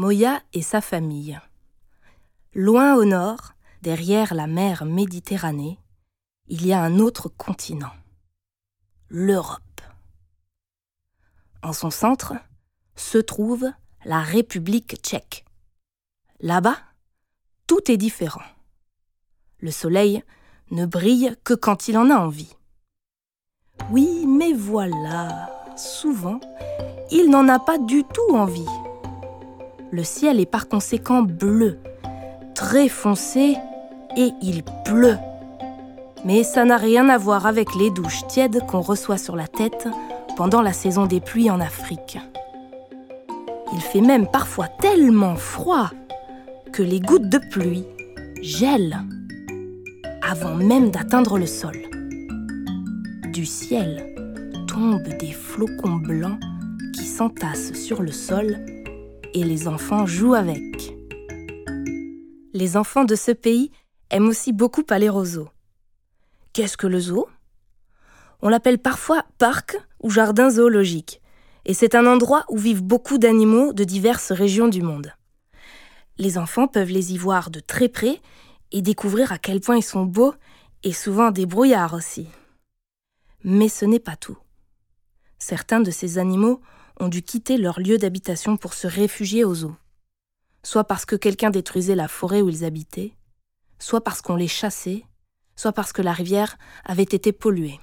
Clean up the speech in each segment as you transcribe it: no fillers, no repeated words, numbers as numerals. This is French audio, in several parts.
Moya et sa famille. Loin au nord, derrière la mer Méditerranée, il y a un autre continent, l'Europe. En son centre se trouve la République tchèque. Là-bas, tout est différent. Le soleil ne brille que quand il en a envie. Oui, mais voilà, souvent, il n'en a pas du tout envie. Le ciel est par conséquent bleu, très foncé, et il pleut. Mais ça n'a rien à voir avec les douches tièdes qu'on reçoit sur la tête pendant la saison des pluies en Afrique. Il fait même parfois tellement froid que les gouttes de pluie gèlent avant même d'atteindre le sol. Du ciel tombent des flocons blancs qui s'entassent sur le sol et les enfants jouent avec. Les enfants de ce pays aiment aussi beaucoup aller au zoo. Qu'est-ce que le zoo ? On l'appelle parfois parc ou jardin zoologique, et c'est un endroit où vivent beaucoup d'animaux de diverses régions du monde. Les enfants peuvent les y voir de très près et découvrir à quel point ils sont beaux et souvent débrouillards aussi. Mais ce n'est pas tout. Certains de ces animaux ont dû quitter leur lieu d'habitation pour se réfugier au zoo. Soit parce que quelqu'un détruisait la forêt où ils habitaient, soit parce qu'on les chassait, soit parce que la rivière avait été polluée.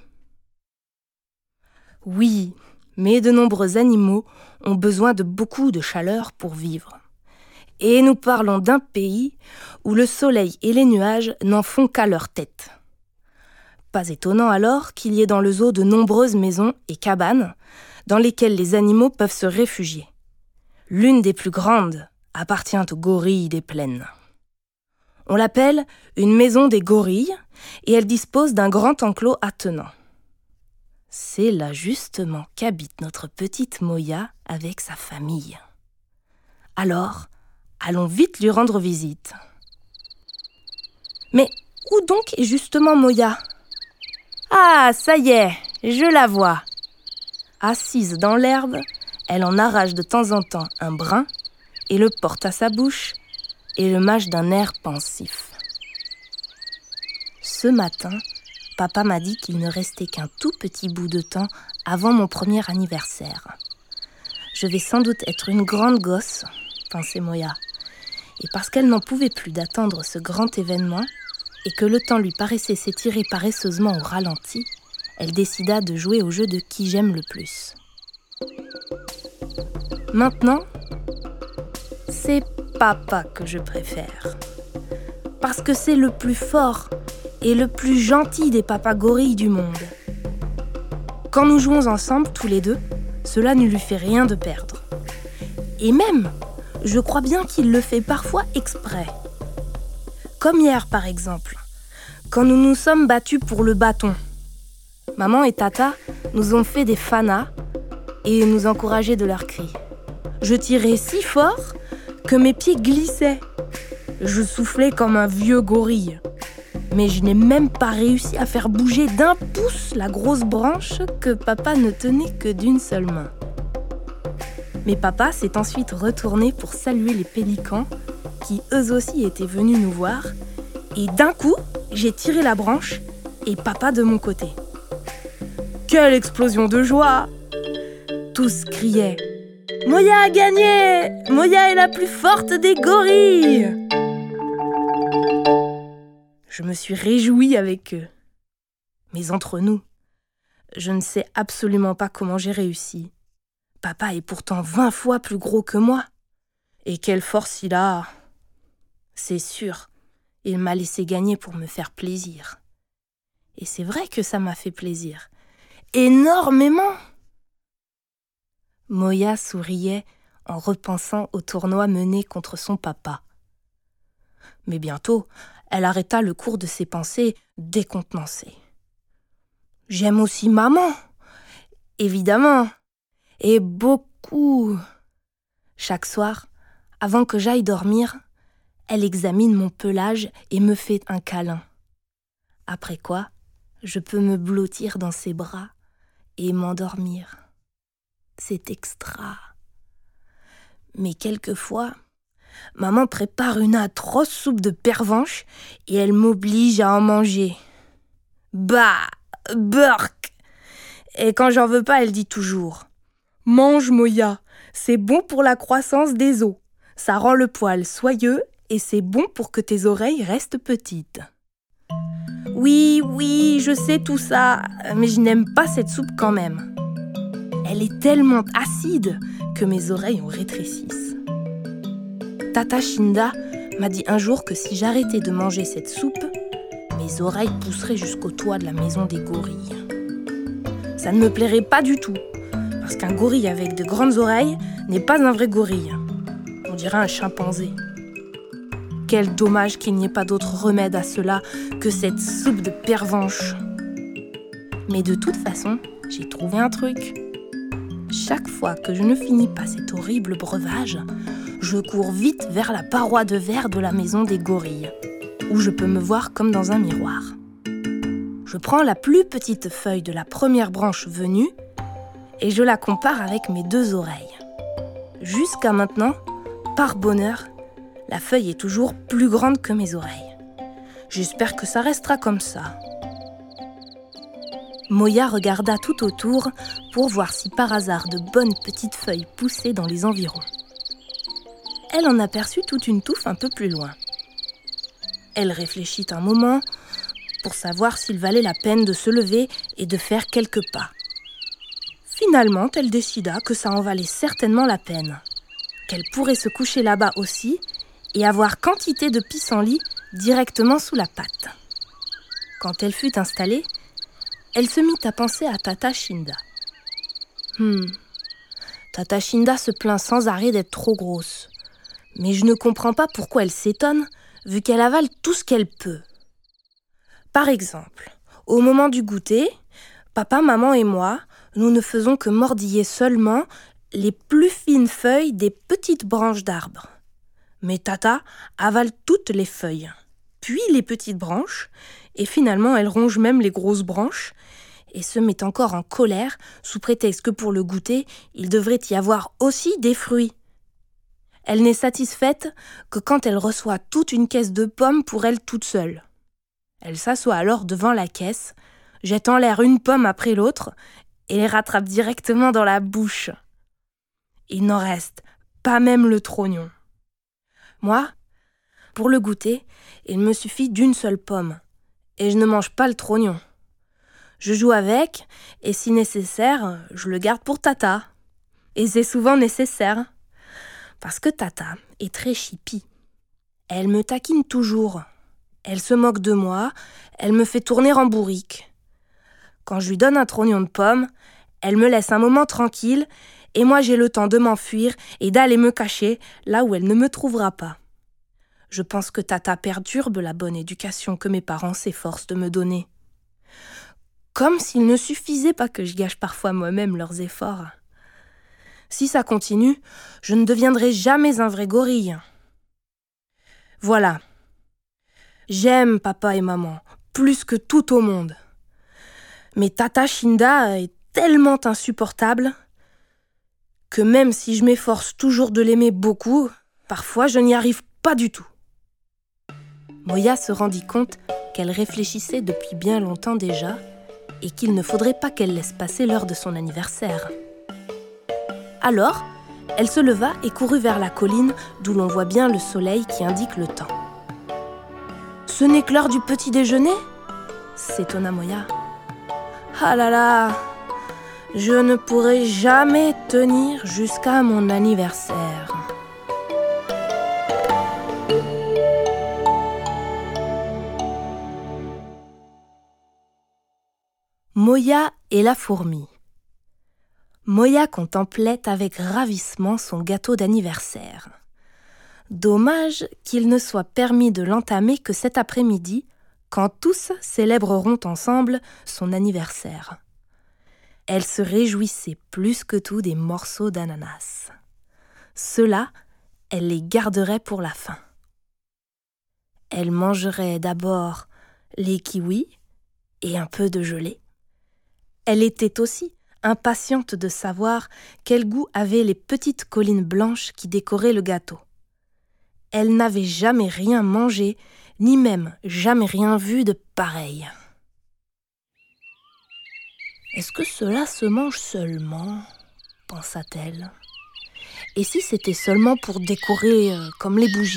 Oui, mais de nombreux animaux ont besoin de beaucoup de chaleur pour vivre. Et nous parlons d'un pays où le soleil et les nuages n'en font qu'à leur tête. Pas étonnant alors qu'il y ait dans le zoo de nombreuses maisons et cabanes dans lesquelles les animaux peuvent se réfugier. L'une des plus grandes appartient aux gorilles des plaines. On l'appelle une maison des gorilles et elle dispose d'un grand enclos attenant. C'est là justement qu'habite notre petite Moya avec sa famille. Alors, allons vite lui rendre visite. Mais où donc est justement Moya ? Ah, ça y est, je la vois. Assise dans l'herbe, elle en arrache de temps en temps un brin et le porte à sa bouche et le mâche d'un air pensif. Ce matin, papa m'a dit qu'il ne restait qu'un tout petit bout de temps avant mon premier anniversaire. Je vais sans doute être une grande gosse, pensait Moya. Et parce qu'elle n'en pouvait plus d'attendre ce grand événement et que le temps lui paraissait s'étirer paresseusement au ralenti, elle décida de jouer au jeu de qui j'aime le plus. Maintenant, c'est papa que je préfère. Parce que c'est le plus fort et le plus gentil des papas gorilles du monde. Quand nous jouons ensemble, tous les deux, cela ne lui fait rien de perdre. Et même, je crois bien qu'il le fait parfois exprès. Comme hier, par exemple, quand nous nous sommes battus pour le bâton. Maman et Tata nous ont fait des fanas et nous encourageaient de leurs cris. Je tirais si fort que mes pieds glissaient. Je soufflais comme un vieux gorille. Mais je n'ai même pas réussi à faire bouger d'un pouce la grosse branche que papa ne tenait que d'une seule main. Mais papa s'est ensuite retourné pour saluer les pélicans qui eux aussi étaient venus nous voir. Et d'un coup, j'ai tiré la branche et papa de mon côté. Quelle explosion de joie! Tous criaient « Moya a gagné! Moya est la plus forte des gorilles !» Je me suis réjouie avec eux. Mais entre nous, je ne sais absolument pas comment j'ai réussi. Papa est pourtant 20 fois plus gros que moi. Et quelle force il a! C'est sûr, il m'a laissé gagner pour me faire plaisir. Et c'est vrai que ça m'a fait plaisir. Énormément! Moya souriait en repensant au tournoi mené contre son papa. Mais bientôt, elle arrêta le cours de ses pensées décontenancée. J'aime aussi maman, évidemment, et beaucoup. Chaque soir, avant que j'aille dormir, elle examine mon pelage et me fait un câlin. Après quoi, je peux me blottir dans ses bras et m'endormir. C'est extra. Mais quelquefois, Maman prépare une atroce soupe de pervenche et elle m'oblige à en manger. Bah, burk! Et quand j'en veux pas, elle dit toujours: mange, Moya, c'est bon pour la croissance des os. Ça rend le poil soyeux et c'est bon pour que tes oreilles restent petites. Oui, je sais tout ça, mais je n'aime pas cette soupe quand même. Elle est tellement acide que mes oreilles en rétrécissent. Tata Shinda m'a dit un jour que si j'arrêtais de manger cette soupe, mes oreilles pousseraient jusqu'au toit de la maison des gorilles. Ça ne me plairait pas du tout, parce qu'un gorille avec de grandes oreilles n'est pas un vrai gorille. On dirait un chimpanzé. Quel dommage qu'il n'y ait pas d'autre remède à cela que cette soupe de pervenche. Mais de toute façon, j'ai trouvé un truc. Chaque fois que je ne finis pas cet horrible breuvage, je cours vite vers la paroi de verre de la maison des gorilles, où je peux me voir comme dans un miroir. Je prends la plus petite feuille de la première branche venue et je la compare avec mes 2 oreilles. Jusqu'à maintenant, par bonheur, la feuille est toujours plus grande que mes oreilles. J'espère que ça restera comme ça. Moya regarda tout autour pour voir si par hasard de bonnes petites feuilles poussaient dans les environs. Elle en aperçut toute une touffe un peu plus loin. Elle réfléchit un moment pour savoir s'il valait la peine de se lever et de faire quelques pas. Finalement, elle décida que ça en valait certainement la peine, qu'elle pourrait se coucher là-bas aussi et avoir quantité de pissenlit directement sous la patte. Quand elle fut installée, elle se mit à penser à Tata Shinda. Tata Shinda se plaint sans arrêt d'être trop grosse. Mais je ne comprends pas pourquoi elle s'étonne, vu qu'elle avale tout ce qu'elle peut. Par exemple, au moment du goûter, papa, maman et moi, nous ne faisons que mordiller seulement les plus fines feuilles des petites branches d'arbres. Mais Tata avale toutes les feuilles, puis les petites branches, et finalement elle ronge même les grosses branches, et se met encore en colère sous prétexte que pour le goûter, il devrait y avoir aussi des fruits. Elle n'est satisfaite que quand elle reçoit toute une caisse de pommes pour elle toute seule. Elle s'assoit alors devant la caisse, jette en l'air une pomme après l'autre et les rattrape directement dans la bouche. Il n'en reste pas même le trognon. Moi, pour le goûter, il me suffit d'une seule pomme et je ne mange pas le trognon. Je joue avec et si nécessaire, je le garde pour Tata. Et c'est souvent nécessaire. Parce que Tata est très chipie. Elle me taquine toujours. Elle se moque de moi, elle me fait tourner en bourrique. Quand je lui donne un trognon de pomme, elle me laisse un moment tranquille et moi j'ai le temps de m'enfuir et d'aller me cacher là où elle ne me trouvera pas. Je pense que Tata perturbe la bonne éducation que mes parents s'efforcent de me donner. Comme s'il ne suffisait pas que je gâche parfois moi-même leurs efforts. Si ça continue, je ne deviendrai jamais un vrai gorille. Voilà. J'aime papa et maman, plus que tout au monde. Mais Tata Shinda est tellement insupportable que même si je m'efforce toujours de l'aimer beaucoup, parfois je n'y arrive pas du tout. Moya se rendit compte qu'elle réfléchissait depuis bien longtemps déjà et qu'il ne faudrait pas qu'elle laisse passer l'heure de son anniversaire. Alors, elle se leva et courut vers la colline d'où l'on voit bien le soleil qui indique le temps. « Ce n'est que l'heure du petit déjeuner ?» s'étonna Moya. « Ah là là, je ne pourrai jamais tenir jusqu'à mon anniversaire. » Moya et la fourmi. Moya contemplait avec ravissement son gâteau d'anniversaire. Dommage qu'il ne soit permis de l'entamer que cet après-midi, quand tous célébreront ensemble son anniversaire. Elle se réjouissait plus que tout des morceaux d'ananas. Ceux-là, elle les garderait pour la fin. Elle mangerait d'abord les kiwis et un peu de gelée. Elle était aussi impatiente de savoir quel goût avaient les petites collines blanches qui décoraient le gâteau. Elle n'avait jamais rien mangé, ni même jamais rien vu de pareil. « Est-ce que cela se mange seulement ?» pensa-t-elle. « Et si c'était seulement pour décorer comme les bougies ?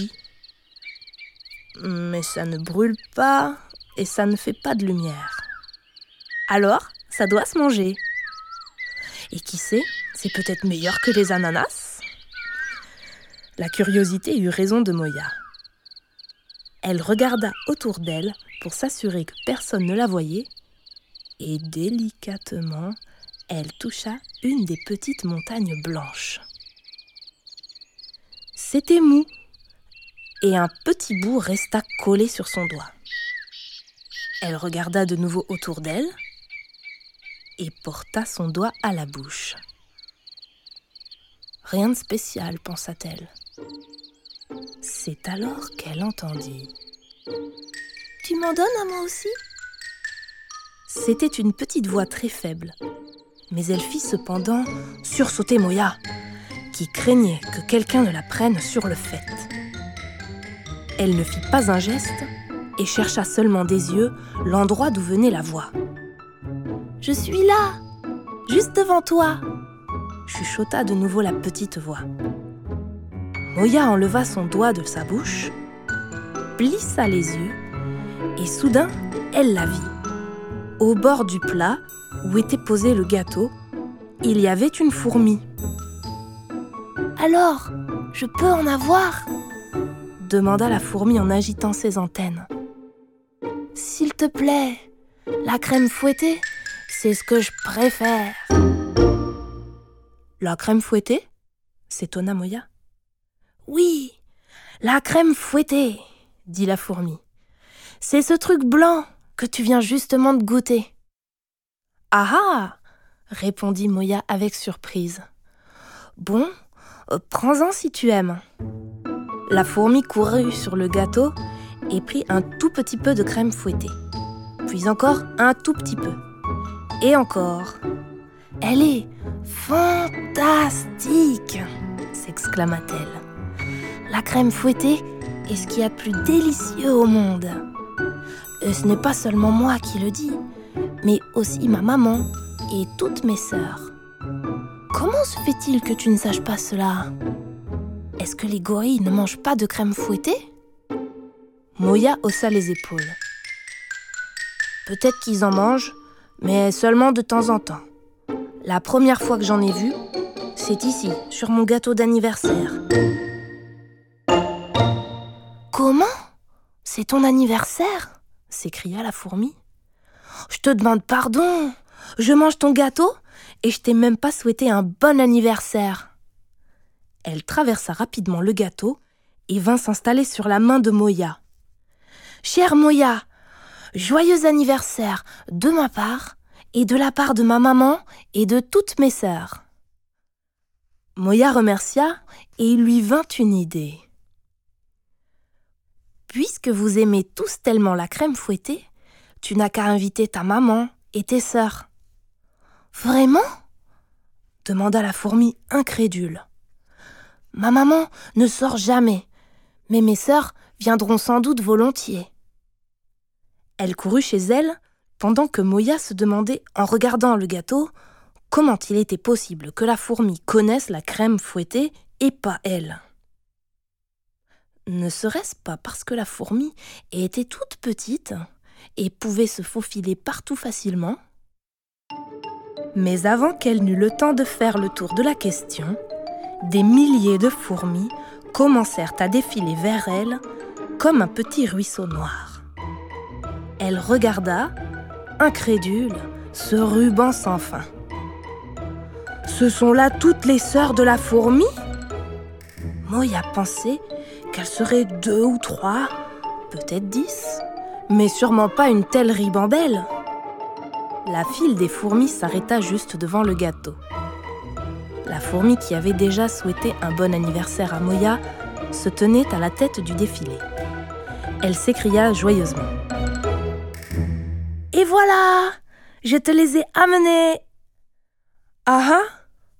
Mais ça ne brûle pas et ça ne fait pas de lumière. Alors, ça doit se manger. Et qui sait, c'est peut-être meilleur que les ananas ?» La curiosité eut raison de Moya. Elle regarda autour d'elle pour s'assurer que personne ne la voyait et délicatement, elle toucha une des petites montagnes blanches. C'était mou et un petit bout resta collé sur son doigt. Elle regarda de nouveau autour d'elle et porta son doigt à la bouche. Rien de spécial, pensa-t-elle. C'est alors qu'elle entendit. « Tu m'en donnes à moi aussi ?» C'était une petite voix très faible, mais elle fit cependant sursauter Moya, qui craignait que quelqu'un ne la prenne sur le fait. Elle ne fit pas un geste et chercha seulement des yeux l'endroit d'où venait la voix. « Je suis là, juste devant toi !» chuchota de nouveau la petite voix. Moya enleva son doigt de sa bouche, plissa les yeux et soudain, elle la vit. Au bord du plat où était posé le gâteau, il y avait une fourmi. « Alors, je peux en avoir ?» demanda la fourmi en agitant ses antennes. « S'il te plaît, la crème fouettée, c'est ce que je préfère. » « La crème fouettée ?» s'étonna Moya. « Oui, la crème fouettée, » dit la fourmi. « C'est ce truc blanc que tu viens justement de goûter. »« Ah ah !» répondit Moya avec surprise. « Bon, prends-en si tu aimes. » La fourmi courut sur le gâteau et prit un tout petit peu de crème fouettée. Puis encore un tout petit peu. Et encore. « Elle est fantastique !» s'exclama-t-elle. « La crème fouettée est ce qu'il y a de plus délicieux au monde. Et ce n'est pas seulement moi qui le dis, mais aussi ma maman et toutes mes sœurs. Comment se fait-il que tu ne saches pas cela ? Est-ce que les gorilles ne mangent pas de crème fouettée ?» Moya haussa les épaules. « Peut-être qu'ils en mangent, mais seulement de temps en temps. La première fois que j'en ai vu, c'est ici, sur mon gâteau d'anniversaire. »« Comment ? C'est ton anniversaire ?» s'écria la fourmi. « Je te demande pardon, je mange ton gâteau et je t'ai même pas souhaité un bon anniversaire. » Elle traversa rapidement le gâteau et vint s'installer sur la main de Moya. « Chère Moya, joyeux anniversaire de ma part et de la part de ma maman et de toutes mes sœurs. » Moya remercia et il lui vint une idée. « Puisque vous aimez tous tellement la crème fouettée, tu n'as qu'à inviter ta maman et tes sœurs. »« Vraiment ?» demanda la fourmi incrédule. « Ma maman ne sort jamais, mais mes sœurs viendront sans doute volontiers. » Elle courut chez elle, pendant que Moya se demandait, en regardant le gâteau, comment il était possible que la fourmi connaisse la crème fouettée et pas elle. Ne serait-ce pas parce que la fourmi était toute petite et pouvait se faufiler partout facilement ? Mais avant qu'elle n'eût le temps de faire le tour de la question, des milliers de fourmis commencèrent à défiler vers elle comme un petit ruisseau noir. Elle regarda, incrédule, ce ruban sans fin. « Ce sont là toutes les sœurs de la fourmi ?» Moya pensait qu'elles seraient 2 ou 3, peut-être 10, mais sûrement pas une telle ribambelle. La file des fourmis s'arrêta juste devant le gâteau. La fourmi qui avait déjà souhaité un bon anniversaire à Moya se tenait à la tête du défilé. Elle s'écria joyeusement. « Et voilà, je te les ai amenés !»« Ah ah !»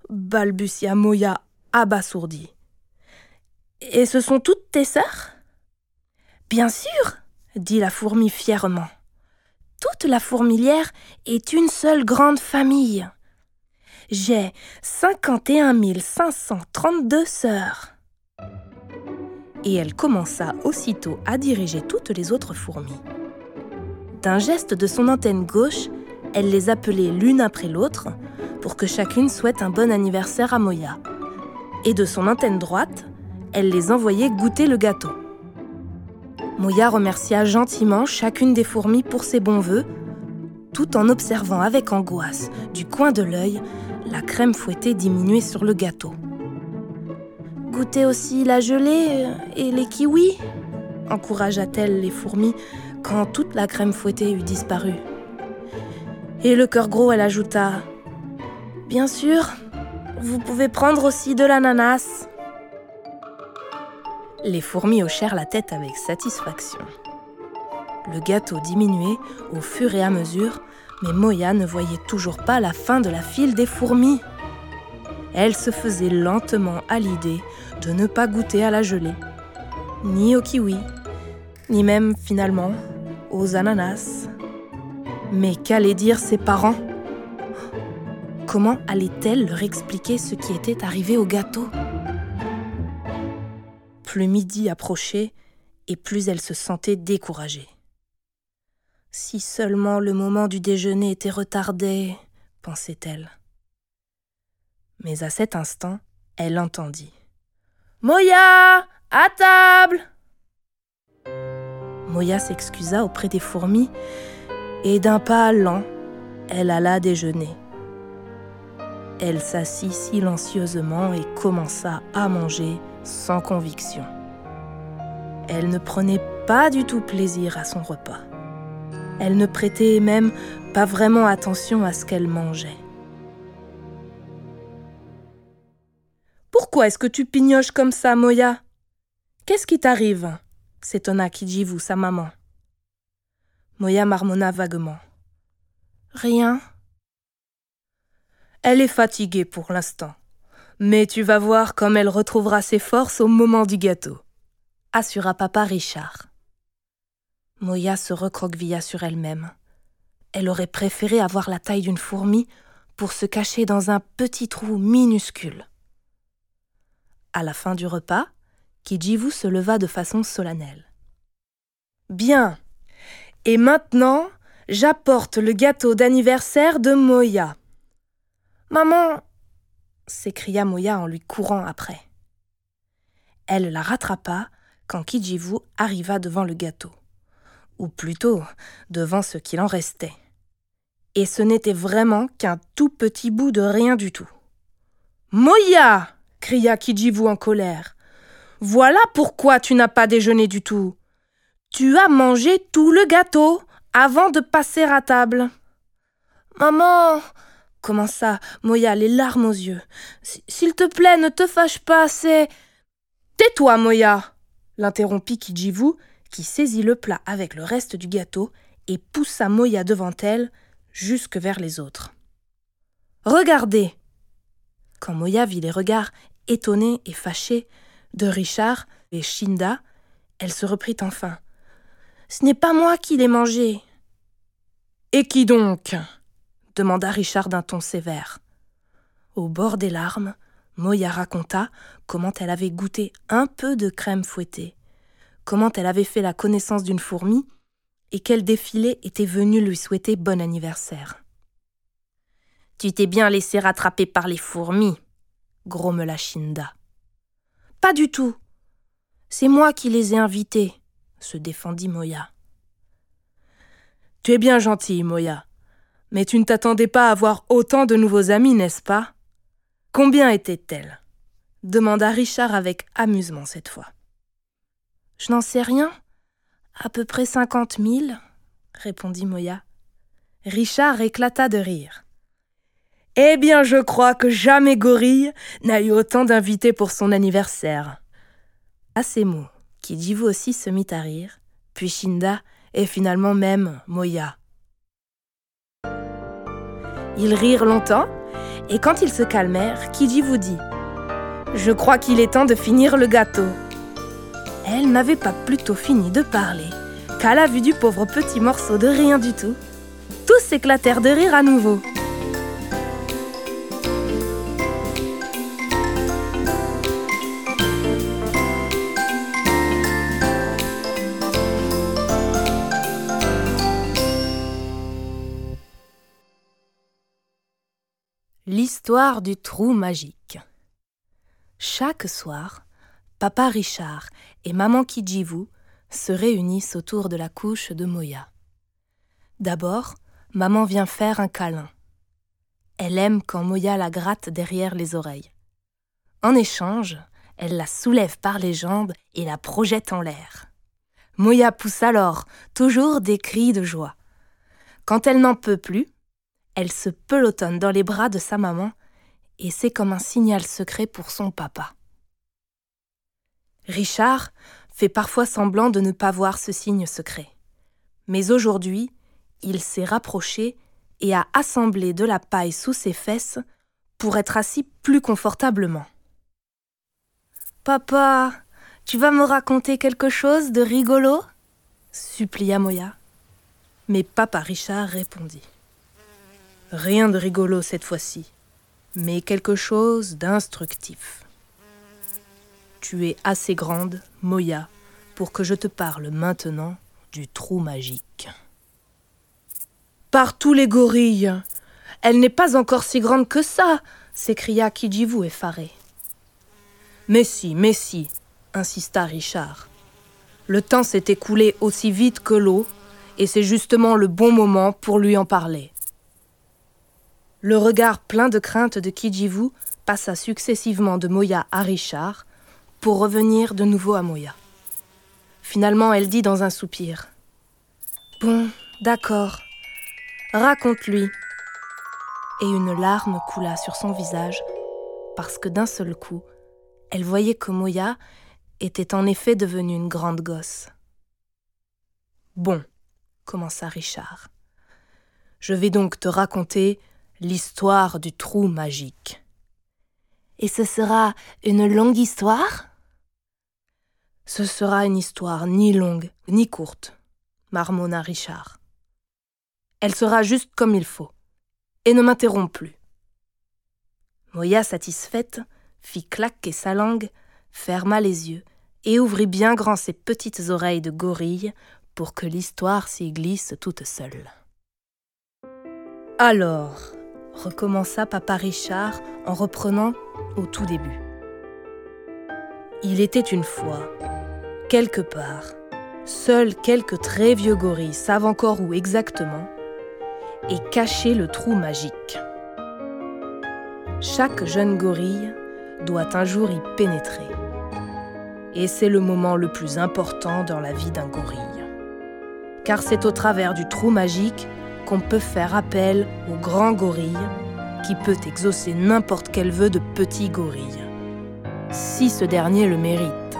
balbutia Moya abasourdie. Et ce sont toutes tes sœurs ? Bien sûr, dit la fourmi fièrement. Toute la fourmilière est une seule grande famille. J'ai 51 532 sœurs. Et elle commença aussitôt à diriger toutes les autres fourmis. D'un geste de son antenne gauche, elle les appelait l'une après l'autre pour que chacune souhaite un bon anniversaire à Moya. Et de son antenne droite, elle les envoyait goûter le gâteau. Moya remercia gentiment chacune des fourmis pour ses bons vœux, tout en observant avec angoisse, du coin de l'œil, la crème fouettée diminuer sur le gâteau. « Goûtez aussi la gelée et les kiwis ?» encouragea-t-elle les fourmis quand toute la crème fouettée eut disparu. Et le cœur gros, elle ajouta « Bien sûr, vous pouvez prendre aussi de l'ananas. » Les fourmis hochèrent la tête avec satisfaction. Le gâteau diminuait au fur et à mesure, mais Moya ne voyait toujours pas la fin de la file des fourmis. Elle se faisait lentement à l'idée de ne pas goûter à la gelée, ni au kiwi, ni même, finalement, aux ananas. Mais qu'allaient dire ses parents ? Comment allait-elle leur expliquer ce qui était arrivé au gâteau ? Plus midi approchait, et plus elle se sentait découragée. Si seulement le moment du déjeuner était retardé, pensait-elle. Mais à cet instant, elle entendit « Moya, à table !» Moya s'excusa auprès des fourmis et d'un pas lent, elle alla déjeuner. Elle s'assit silencieusement et commença à manger sans conviction. Elle ne prenait pas du tout plaisir à son repas. Elle ne prêtait même pas vraiment attention à ce qu'elle mangeait. « Pourquoi est-ce que tu pignoches comme ça, Moya ? Qu'est-ce qui t'arrive ?» s'étonna Kijivu, sa maman. Moya marmonna vaguement. « Rien. » Elle est fatiguée pour l'instant, mais tu vas voir comme elle retrouvera ses forces au moment du gâteau, assura papa Richard. Moya se recroquevilla sur elle-même. Elle aurait préféré avoir la taille d'une fourmi pour se cacher dans un petit trou minuscule. À la fin du repas, Kijivu se leva de façon solennelle. « Bien, et maintenant, j'apporte le gâteau d'anniversaire de Moya. »« Maman !» s'écria Moya en lui courant après. Elle la rattrapa quand Kijivu arriva devant le gâteau, ou plutôt devant ce qu'il en restait. Et ce n'était vraiment qu'un tout petit bout de rien du tout. « Moya !» cria Kijivu en colère. « Voilà pourquoi tu n'as pas déjeuné du tout. Tu as mangé tout le gâteau avant de passer à table. »« Maman !» commença Moya, les larmes aux yeux. « S'il te plaît, ne te fâche pas, c'est... »« Tais-toi, Moya !» l'interrompit Kijivu, qui saisit le plat avec le reste du gâteau et poussa Moya devant elle, jusque vers les autres. « Regardez !» Quand Moya vit les regards étonnés et fâchés de Richard et Shinda, elle se reprit enfin. « Ce n'est pas moi qui l'ai mangé. »« Et qui donc ?» demanda Richard d'un ton sévère. Au bord des larmes, Moya raconta comment elle avait goûté un peu de crème fouettée, comment elle avait fait la connaissance d'une fourmi et quel défilé était venu lui souhaiter bon anniversaire. « Tu t'es bien laissé rattraper par les fourmis, » grommela Shinda. « Pas du tout. C'est moi qui les ai invitées, » se défendit Moya. « Tu es bien gentille, Moya, mais tu ne t'attendais pas à avoir autant de nouveaux amis, n'est-ce pas ? Combien étaient-elles ? » demanda Richard avec amusement cette fois. « Je n'en sais rien. À peu près 50 000, » répondit Moya. Richard éclata de rire. « Eh bien, je crois que jamais Gorille n'a eu autant d'invités pour son anniversaire. » À ces mots, Kijivu aussi se mit à rire, puis Shinda et finalement même Moya. Ils rirent longtemps, et quand ils se calmèrent, Kijivu dit « Je crois qu'il est temps de finir le gâteau. » Elle n'avait pas plutôt fini de parler qu'à la vue du pauvre petit morceau de rien du tout, tous s'éclatèrent de rire à nouveau. L'histoire du trou magique. Chaque soir, Papa Richard et Maman Kijivu se réunissent autour de la couche de Moya. D'abord, Maman vient faire un câlin. Elle aime quand Moya la gratte derrière les oreilles. En échange, elle la soulève par les jambes et la projette en l'air. Moya pousse alors toujours des cris de joie. Quand elle n'en peut plus, elle se pelotonne dans les bras de sa maman et c'est comme un signal secret pour son papa. Richard fait parfois semblant de ne pas voir ce signe secret. Mais aujourd'hui, il s'est rapproché et a assemblé de la paille sous ses fesses pour être assis plus confortablement. « Papa, tu vas me raconter quelque chose de rigolo ?» supplia Moya. Mais Papa Richard répondit. Rien de rigolo cette fois-ci, mais quelque chose d'instructif. Tu es assez grande, Moya, pour que je te parle maintenant du trou magique. Par tous les gorilles, elle n'est pas encore si grande que ça, s'écria Kijivu effaré. Mais si, insista Richard. Le temps s'est écoulé aussi vite que l'eau, et c'est justement le bon moment pour lui en parler. Le regard plein de crainte de Kijivu passa successivement de Moya à Richard pour revenir de nouveau à Moya. Finalement, elle dit dans un soupir « Bon, d'accord, raconte-lui. » Et une larme coula sur son visage parce que d'un seul coup, elle voyait que Moya était en effet devenue une grande gosse. « Bon, » commença Richard, « je vais donc te raconter l'histoire du trou magique. » « Et ce sera une longue histoire ?»« Ce sera une histoire ni longue ni courte, » marmonna Richard. « Elle sera juste comme il faut, et ne m'interromps plus. » Moya, satisfaite, fit claquer sa langue, ferma les yeux et ouvrit bien grand ses petites oreilles de gorille pour que l'histoire s'y glisse toute seule. « Alors, » recommença Papa Richard en reprenant au tout début. Il était une fois, quelque part, seuls quelques très vieux gorilles savent encore où exactement, et caché le trou magique. Chaque jeune gorille doit un jour y pénétrer. Et c'est le moment le plus important dans la vie d'un gorille. Car c'est au travers du trou magique qu'on peut faire appel au grand gorille qui peut exaucer n'importe quel vœu de petit gorille, si ce dernier le mérite.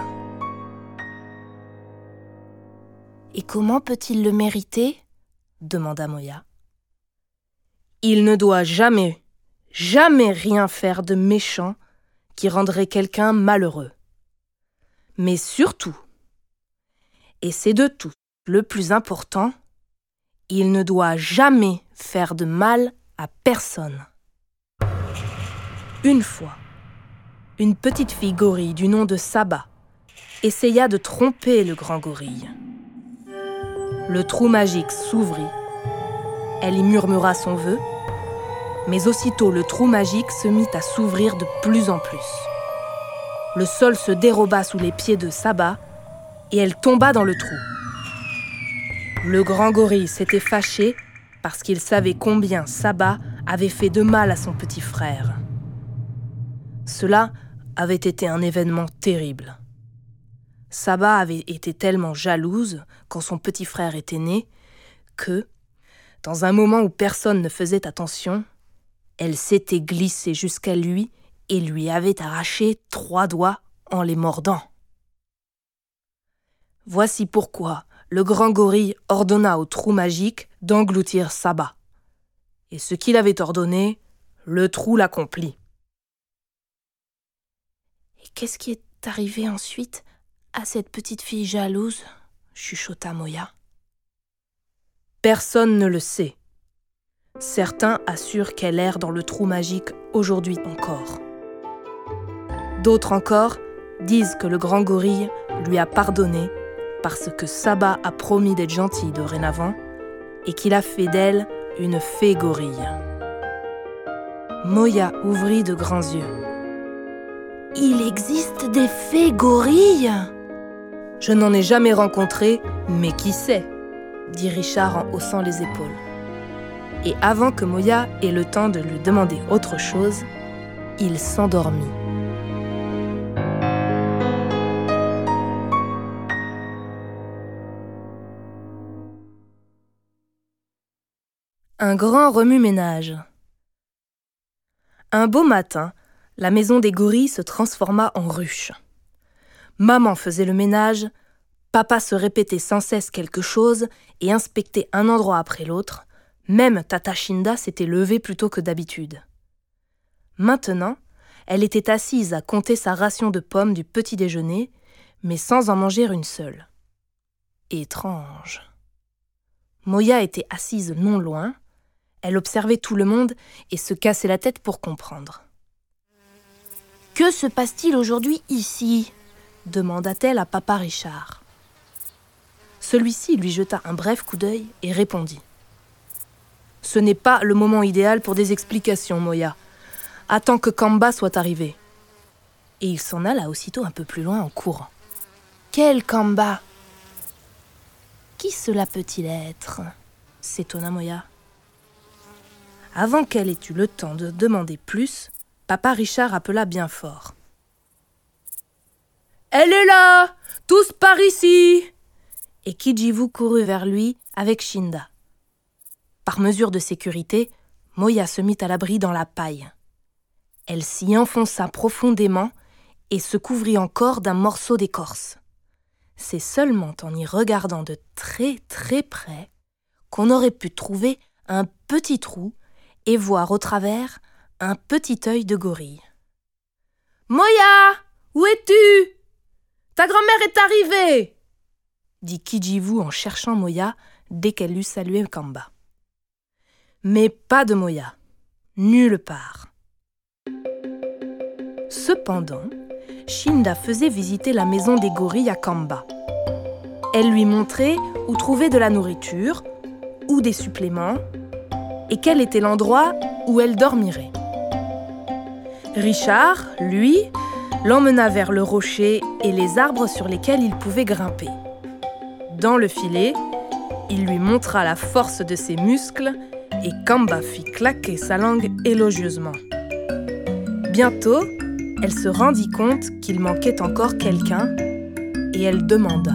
« Et comment peut-il le mériter ?» demanda Moya. « Il ne doit jamais rien faire de méchant qui rendrait quelqu'un malheureux. Mais surtout, et c'est de tout le plus important, il ne doit jamais faire de mal à personne. » Une fois, une petite fille gorille du nom de Saba essaya de tromper le grand gorille. Le trou magique s'ouvrit, elle y murmura son vœu, mais aussitôt le trou magique se mit à s'ouvrir de plus en plus. Le sol se déroba sous les pieds de Saba et elle tomba dans le trou. Le grand gorille s'était fâché parce qu'il savait combien Saba avait fait de mal à son petit frère. Cela avait été un événement terrible. Saba avait été tellement jalouse quand son petit frère était né que, dans un moment où personne ne faisait attention, elle s'était glissée jusqu'à lui et lui avait arraché 3 doigts en les mordant. Voici pourquoi le grand gorille ordonna au trou magique d'engloutir Saba. Et ce qu'il avait ordonné, le trou l'accomplit. « Et qu'est-ce qui est arrivé ensuite ? à cette petite fille jalouse, chuchota Moya. Personne ne le sait. Certains assurent qu'elle erre dans le trou magique aujourd'hui encore. D'autres encore disent que le grand gorille lui a pardonné parce que Saba a promis d'être gentille dorénavant et qu'il a fait d'elle une fée gorille. Moya ouvrit de grands yeux. « Il existe des fées gorilles ?» « Je n'en ai jamais rencontré, mais qui sait ?» dit Richard en haussant les épaules. Et avant que Moya ait le temps de lui demander autre chose, il s'endormit. Un grand remue-ménage. Un beau matin, la maison des gorilles se transforma en ruche. Maman faisait le ménage, papa se répétait sans cesse quelque chose et inspectait un endroit après l'autre. Même Tata Shinda s'était levée plus tôt que d'habitude. Maintenant, elle était assise à compter sa ration de pommes du petit déjeuner, mais sans en manger une seule. Étrange. Moya était assise non loin. Elle observait tout le monde et se cassait la tête pour comprendre. « Que se passe-t-il aujourd'hui ici ?» demanda-t-elle à papa Richard. Celui-ci lui jeta un bref coup d'œil et répondit. « Ce n'est pas le moment idéal pour des explications, Moya. Attends que Kamba soit arrivé. » Et il s'en alla aussitôt un peu plus loin en courant. « Quel Kamba ?»« Qui cela peut-il être ?» s'étonna Moya. Avant qu'elle ait eu le temps de demander plus, papa Richard appela bien fort. « Elle est là! Tous par ici !» Et Kijivu courut vers lui avec Shinda. Par mesure de sécurité, Moya se mit à l'abri dans la paille. Elle s'y enfonça profondément et se couvrit encore d'un morceau d'écorce. C'est seulement en y regardant de très très près qu'on aurait pu trouver un petit trou et voir au travers un petit œil de gorille. « Moya, où es-tu ? Ta grand-mère est arrivée !» dit Kijivu en cherchant Moya dès qu'elle eut salué Kamba. Mais pas de Moya, nulle part. Cependant, Shinda faisait visiter la maison des gorilles à Kamba. Elle lui montrait où trouver de la nourriture ou des suppléments et quel était l'endroit où elle dormirait. Richard, lui, l'emmena vers le rocher et les arbres sur lesquels il pouvait grimper. Dans le filet, il lui montra la force de ses muscles et Kamba fit claquer sa langue élogieusement. Bientôt, elle se rendit compte qu'il manquait encore quelqu'un et elle demanda.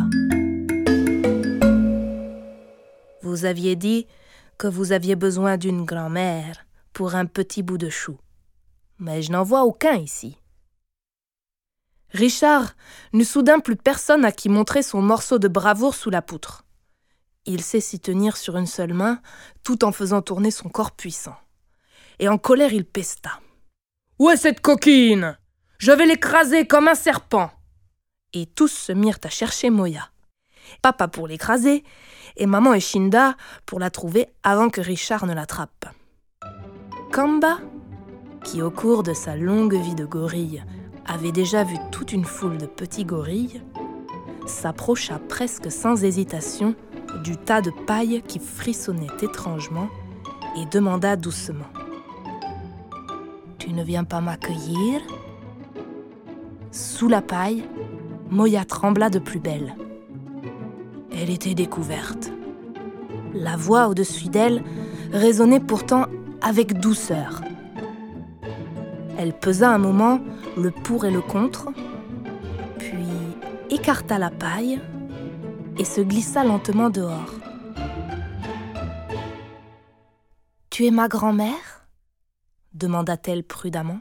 « Vous aviez dit que vous aviez besoin d'une grand-mère pour un petit bout de chou. Mais je n'en vois aucun ici. » Richard n'eut soudain plus personne à qui montrer son morceau de bravoure sous la poutre. Il sait s'y tenir sur une seule main, tout en faisant tourner son corps puissant. Et en colère, il pesta. « Où est cette coquine ? Je vais l'écraser comme un serpent !» Et tous se mirent à chercher Moya. Papa pour l'écraser, et maman et Shinda pour la trouver avant que Richard ne l'attrape. Kamba, qui au cours de sa longue vie de gorille avait déjà vu toute une foule de petits gorilles, s'approcha presque sans hésitation du tas de paille qui frissonnait étrangement et demanda doucement. « Tu ne viens pas m'accueillir ?» Sous la paille, Moya trembla de plus belle. Elle était découverte. La voix au-dessus d'elle résonnait pourtant avec douceur. Elle pesa un moment le pour et le contre, puis écarta la paille et se glissa lentement dehors. « Tu es ma grand-mère ?» demanda-t-elle prudemment.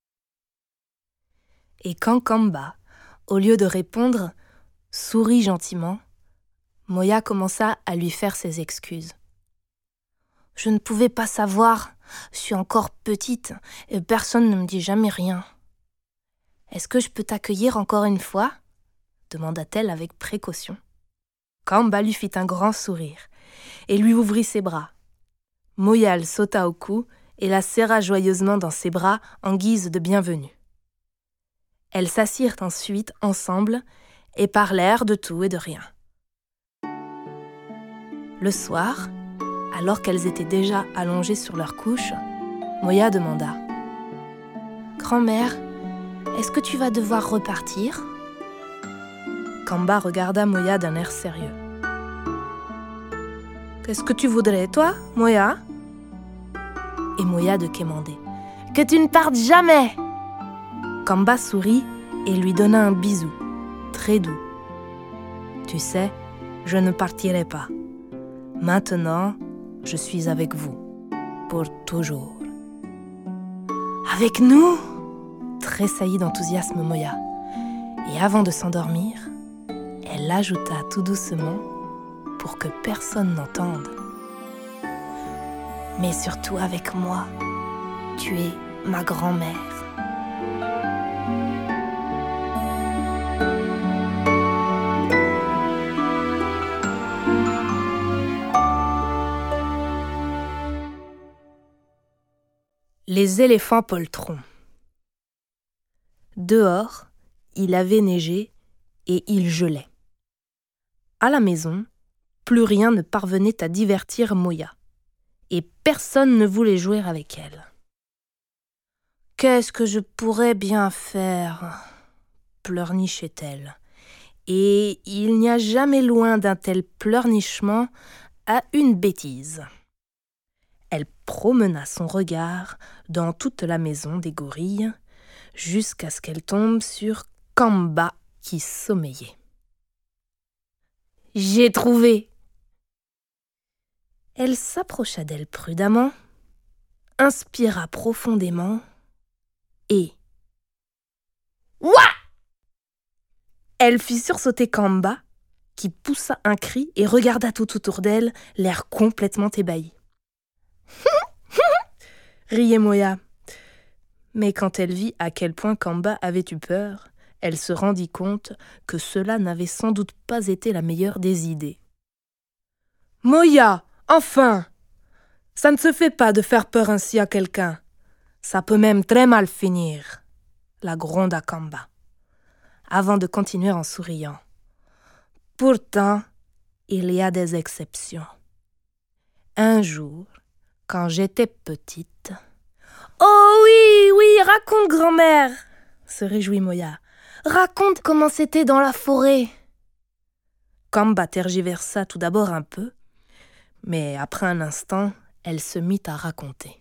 Et quand Kamba, au lieu de répondre, sourit gentiment, Moya commença à lui faire ses excuses. « Je ne pouvais pas savoir, je suis encore petite et personne ne me dit jamais rien. Est-ce que je peux t'accueillir encore une fois ? demanda-t-elle avec précaution. Kamba lui fit un grand sourire et lui ouvrit ses bras. Moya sauta au cou et la serra joyeusement dans ses bras en guise de bienvenue. Elles s'assirent ensuite ensemble et parlèrent de tout et de rien. Le soir, alors qu'elles étaient déjà allongées sur leur couche, Moya demanda « Grand-mère, est-ce que tu vas devoir repartir ?» Kamba regarda Moya d'un air sérieux. « Qu'est-ce que tu voudrais, toi, Moya ?» Et Moya de quémander. « Que tu ne partes jamais !» Kamba sourit et lui donna un bisou, très doux. « Tu sais, je ne partirai pas. Maintenant, je suis avec vous, pour toujours. »« Avec nous ?» tressaillit d'enthousiasme Moya. Et avant de s'endormir, elle ajouta tout doucement, pour que personne n'entende. « Mais surtout avec moi, tu es ma grand-mère. » Les éléphants poltrons. Dehors, il avait neigé et il gelait. À la maison, plus rien ne parvenait à divertir Moya, et personne ne voulait jouer avec elle. « Qu'est-ce que je pourrais bien faire ?» pleurnichait-elle. Et il n'y a jamais loin d'un tel pleurnichement à une bêtise. Elle promena son regard dans toute la maison des gorilles jusqu'à ce qu'elle tombe sur Kamba qui sommeillait. « J'ai trouvé !» Elle s'approcha d'elle prudemment, inspira profondément et... Ouah ! Elle fit sursauter Kamba, qui poussa un cri et regarda tout autour d'elle, l'air complètement ébahi. Riait Moya. Mais quand elle vit à quel point Kamba avait eu peur, elle se rendit compte que cela n'avait sans doute pas été la meilleure des idées. « Moya, enfin ! Ça ne se fait pas de faire peur ainsi à quelqu'un. Ça peut même très mal finir, » la gronda Kamba, avant de continuer en souriant. « Pourtant, il y a des exceptions. Un jour, quand j'étais petite... »« Oh oui, raconte, grand-mère !» se réjouit Moya. « Raconte comment c'était dans la forêt !» Kamba tergiversa tout d'abord un peu, mais après un instant, elle se mit à raconter.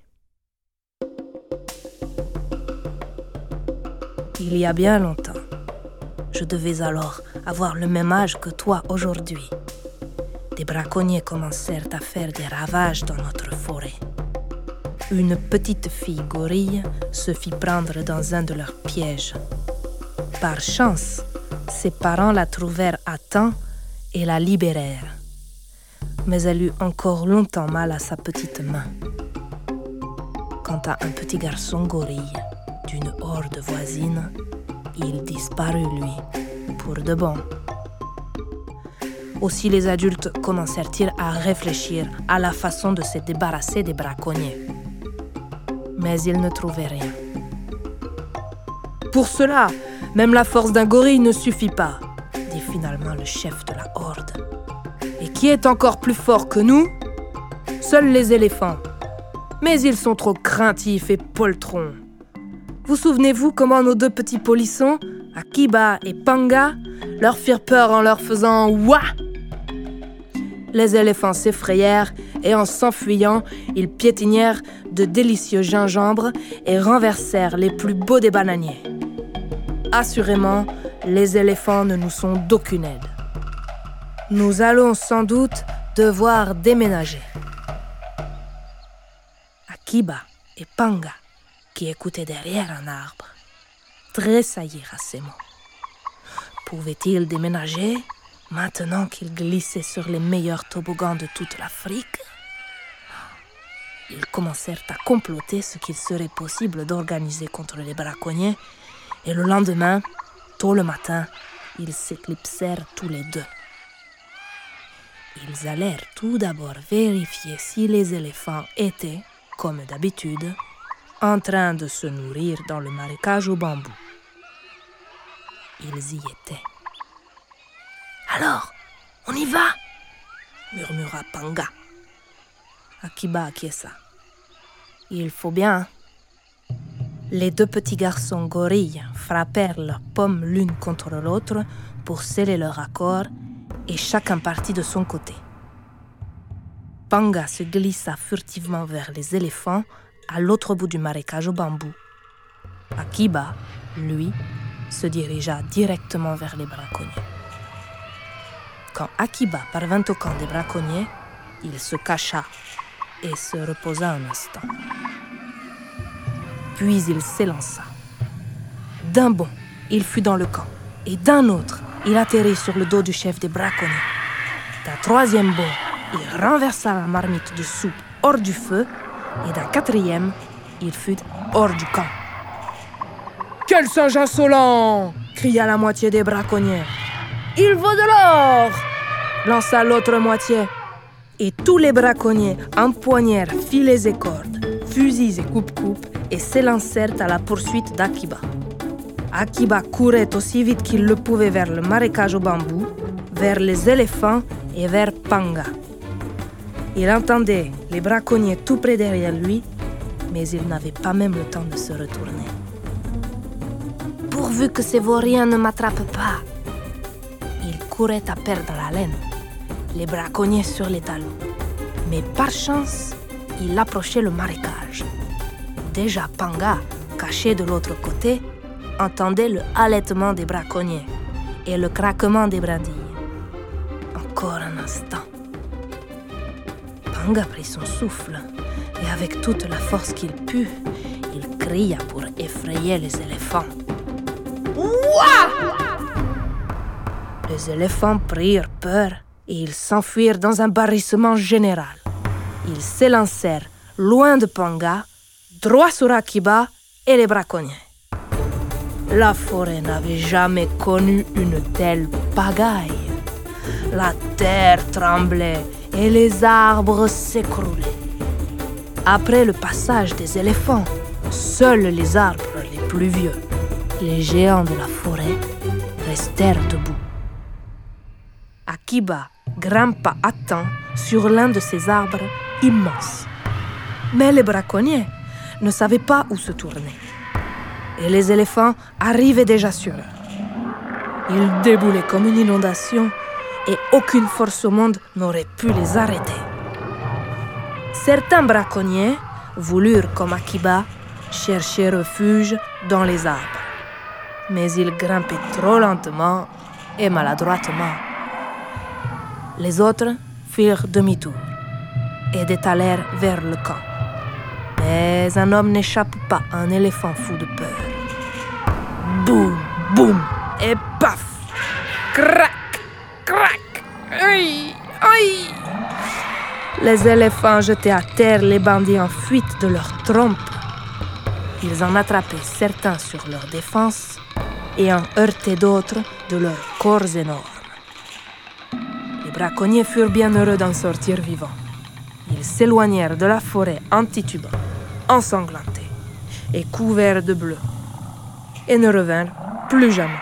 Il y a bien longtemps, je devais alors avoir le même âge que toi aujourd'hui. Des braconniers commencèrent à faire des ravages dans notre forêt. Une petite fille gorille se fit prendre dans un de leurs pièges. Par chance, ses parents la trouvèrent à temps et la libérèrent. Mais elle eut encore longtemps mal à sa petite main. Quant à un petit garçon gorille d'une horde voisine, il disparut, lui, pour de bon. Aussi les adultes commencèrent-ils à réfléchir à la façon de se débarrasser des braconniers. Mais ils ne trouvaient rien. Pour cela, même la force d'un gorille ne suffit pas, dit finalement le chef de la horde. Et qui est encore plus fort que nous ? Seuls les éléphants. Mais ils sont trop craintifs et poltrons. Vous souvenez-vous comment nos deux petits polissons, Akiba et Panga, leur firent peur en leur faisant « Ouah !» Les éléphants s'effrayèrent et en s'enfuyant, ils piétinèrent de délicieux gingembres et renversèrent les plus beaux des bananiers. Assurément, les éléphants ne nous sont d'aucune aide. Nous allons sans doute devoir déménager. Akiba et Panga, qui écoutaient derrière un arbre, tressaillirent à ces mots. Pouvaient-ils déménager maintenant qu'ils glissaient sur les meilleurs toboggans de toute l'Afrique? Ils commencèrent à comploter ce qu'il serait possible d'organiser contre les braconniers et le lendemain, tôt le matin, Ils s'éclipsèrent tous les deux. Ils allèrent tout d'abord vérifier si les éléphants étaient, comme d'habitude, en train de se nourrir dans le marécage au bambou. Ils y étaient. « Alors, on y va ?» murmura Panga. Akiba acquiesça. « Il faut bien. » Les deux petits garçons gorilles frappèrent leurs pommes l'une contre l'autre pour sceller leur accord et chacun partit de son côté. Panga se glissa furtivement vers les éléphants à l'autre bout du marécage au bambou. Akiba, lui, se dirigea directement vers les braconniers. Quand Akiba parvint au camp des braconniers, il se cacha et se reposa un instant. Puis il s'élança. D'un bond, il fut dans le camp, et d'un autre, il atterrit sur le dos du chef des braconniers. D'un troisième bond, il renversa la marmite de soupe hors du feu, et d'un quatrième, il fut hors du camp. « Quel singe insolent !» cria la moitié des braconniers. « Il vaut de l'or !» lança l'autre moitié. Et tous les braconniers empoignèrent filets et cordes, fusils et coupe-coupe, et s'élancèrent à la poursuite d'Akiba. Akiba courait aussi vite qu'il le pouvait vers le marécage au bambou, vers les éléphants et vers Panga. Il entendait les braconniers tout près derrière lui, mais il n'avait pas même le temps de se retourner. « Pourvu que ces vauriens ne m'attrapent pas !» Il courait à perdre haleine, les braconniers sur les talons. Mais par chance, il approchait le marécage. Déjà Panga, caché de l'autre côté, entendait le halètement des braconniers et le craquement des brindilles. Encore un instant. Panga prit son souffle et avec toute la force qu'il put, il cria pour effrayer les éléphants. Ouah! Les éléphants prirent peur et ils s'enfuirent dans un barrissement général. Ils s'élancèrent loin de Panga, droit sur Akiba et les braconniers. La forêt n'avait jamais connu une telle pagaille. La terre tremblait et les arbres s'écroulaient. Après le passage des éléphants, seuls les arbres les plus vieux, les géants de la forêt, restèrent debout. Akiba grimpa à temps sur l'un de ces arbres immenses. Mais les braconniers ne savaient pas où se tourner. Et les éléphants arrivaient déjà sur eux. Ils déboulaient comme une inondation et aucune force au monde n'aurait pu les arrêter. Certains braconniers voulurent, comme Akiba, chercher refuge dans les arbres. Mais ils grimpaient trop lentement et maladroitement. Les autres firent demi-tour et détalèrent vers le camp. Mais un homme n'échappe pas à un éléphant fou de peur. Boum, boum, et paf! Crac, crac! Aïe, aïe! Les éléphants jetaient à terre les bandits en fuite de leur trompe. Ils en attrapaient certains sur leur défense et en heurtaient d'autres de leurs corps énormes. Les braconniers furent bien heureux d'en sortir vivants. Ils s'éloignèrent de la forêt en titubant, ensanglantés et couverts de bleu, et ne revinrent plus jamais.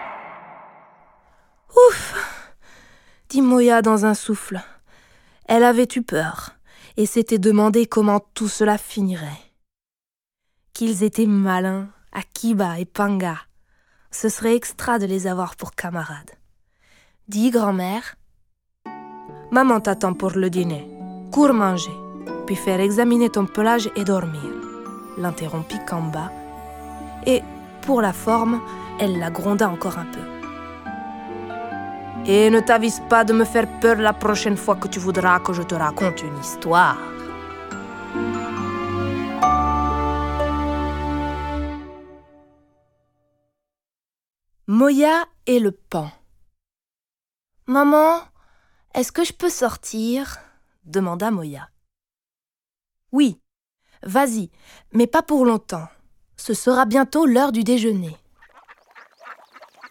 « Ouf !» dit Moya dans un souffle. Elle avait eu peur et s'était demandé comment tout cela finirait. Qu'ils étaient malins, Akiba et Panga. Ce serait extra de les avoir pour camarades. « Dis, grand-mère. »« Maman t'attend pour le dîner. Cours manger, puis faire examiner ton pelage et dormir. » L'interrompit Kamba. Et, pour la forme, elle la gronda encore un peu. « Et ne t'avise pas de me faire peur la prochaine fois que tu voudras que je te raconte une histoire. » Moya et le paon. « Maman, est-ce que je peux sortir ?» demanda Moya. « Oui, vas-y, mais pas pour longtemps. Ce sera bientôt l'heure du déjeuner. »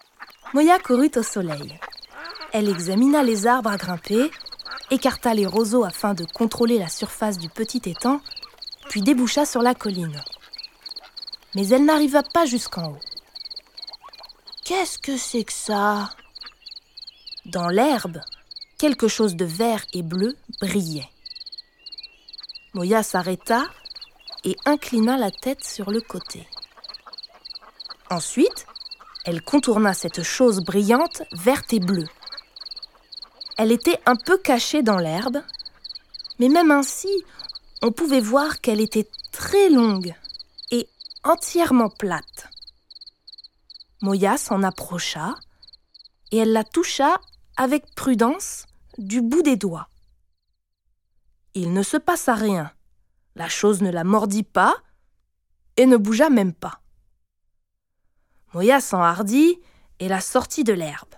Moya courut au soleil. Elle examina les arbres à grimper, écarta les roseaux afin de contrôler la surface du petit étang, puis déboucha sur la colline. Mais elle n'arriva pas jusqu'en haut. Qu'est-ce que c'est que ça ? Dans l'herbe, quelque chose de vert et bleu brillait. Moya s'arrêta et inclina la tête sur le côté. Ensuite, elle contourna cette chose brillante, verte et bleue. Elle était un peu cachée dans l'herbe, mais même ainsi, on pouvait voir qu'elle était très longue et entièrement plate. Moya s'en approcha et elle la toucha avec prudence du bout des doigts. Il ne se passa rien. La chose ne la mordit pas et ne bougea même pas. Moya s'enhardit et la sortit de l'herbe.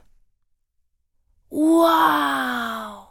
Waouh!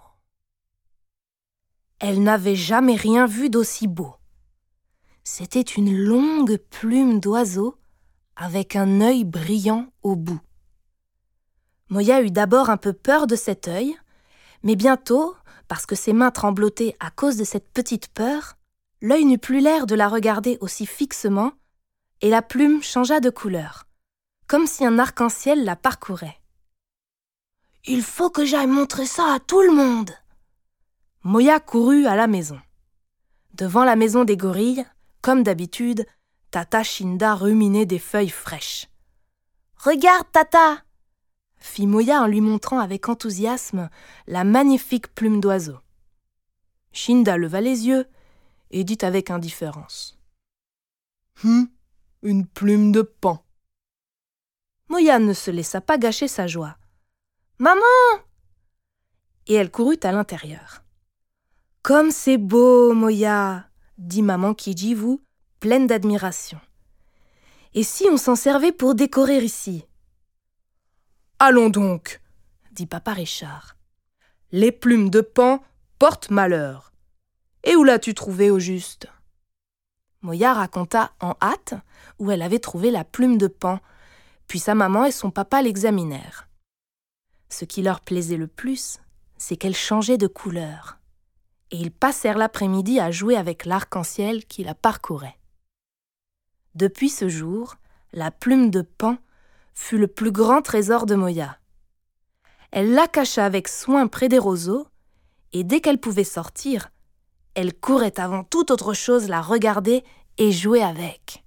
Elle n'avait jamais rien vu d'aussi beau. C'était une longue plume d'oiseau avec un œil brillant au bout. Moya eut d'abord un peu peur de cet œil, mais bientôt, parce que ses mains tremblotaient à cause de cette petite peur, l'œil n'eut plus l'air de la regarder aussi fixement et la plume changea de couleur, comme si un arc-en-ciel la parcourait. « Il faut que j'aille montrer ça à tout le monde !» Moya courut à la maison. Devant la maison des gorilles, comme d'habitude, Tata Shinda ruminait des feuilles fraîches. « Regarde, Tata !» fit Moya en lui montrant avec enthousiasme la magnifique plume d'oiseau. Shinda leva les yeux et dit avec indifférence. « Une plume de paon. » Moya ne se laissa pas gâcher sa joie. « Maman !» Et elle courut à l'intérieur. « Comme c'est beau, Moya !» dit maman Kijivu, pleine d'admiration. « Et si on s'en servait pour décorer ici ?» « Allons donc !» dit papa Richard. « Les plumes de paon portent malheur. Et où l'as-tu trouvée au juste ?» Moya raconta en hâte où elle avait trouvé la plume de paon, puis sa maman et son papa l'examinèrent. Ce qui leur plaisait le plus, c'est qu'elle changeait de couleur. Et ils passèrent l'après-midi à jouer avec l'arc-en-ciel qui la parcourait. Depuis ce jour, la plume de paon fut le plus grand trésor de Moya. Elle la cacha avec soin près des roseaux, et dès qu'elle pouvait sortir, elle courait avant toute autre chose la regarder et jouer avec.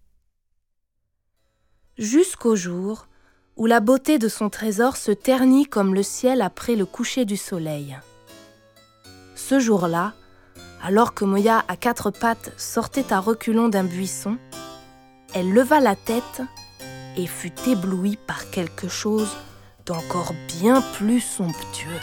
Jusqu'au jour où la beauté de son trésor se ternit comme le ciel après le coucher du soleil. Ce jour-là, alors que Moya à quatre pattes sortait à reculons d'un buisson, elle leva la tête et fut éblouie par quelque chose d'encore bien plus somptueux.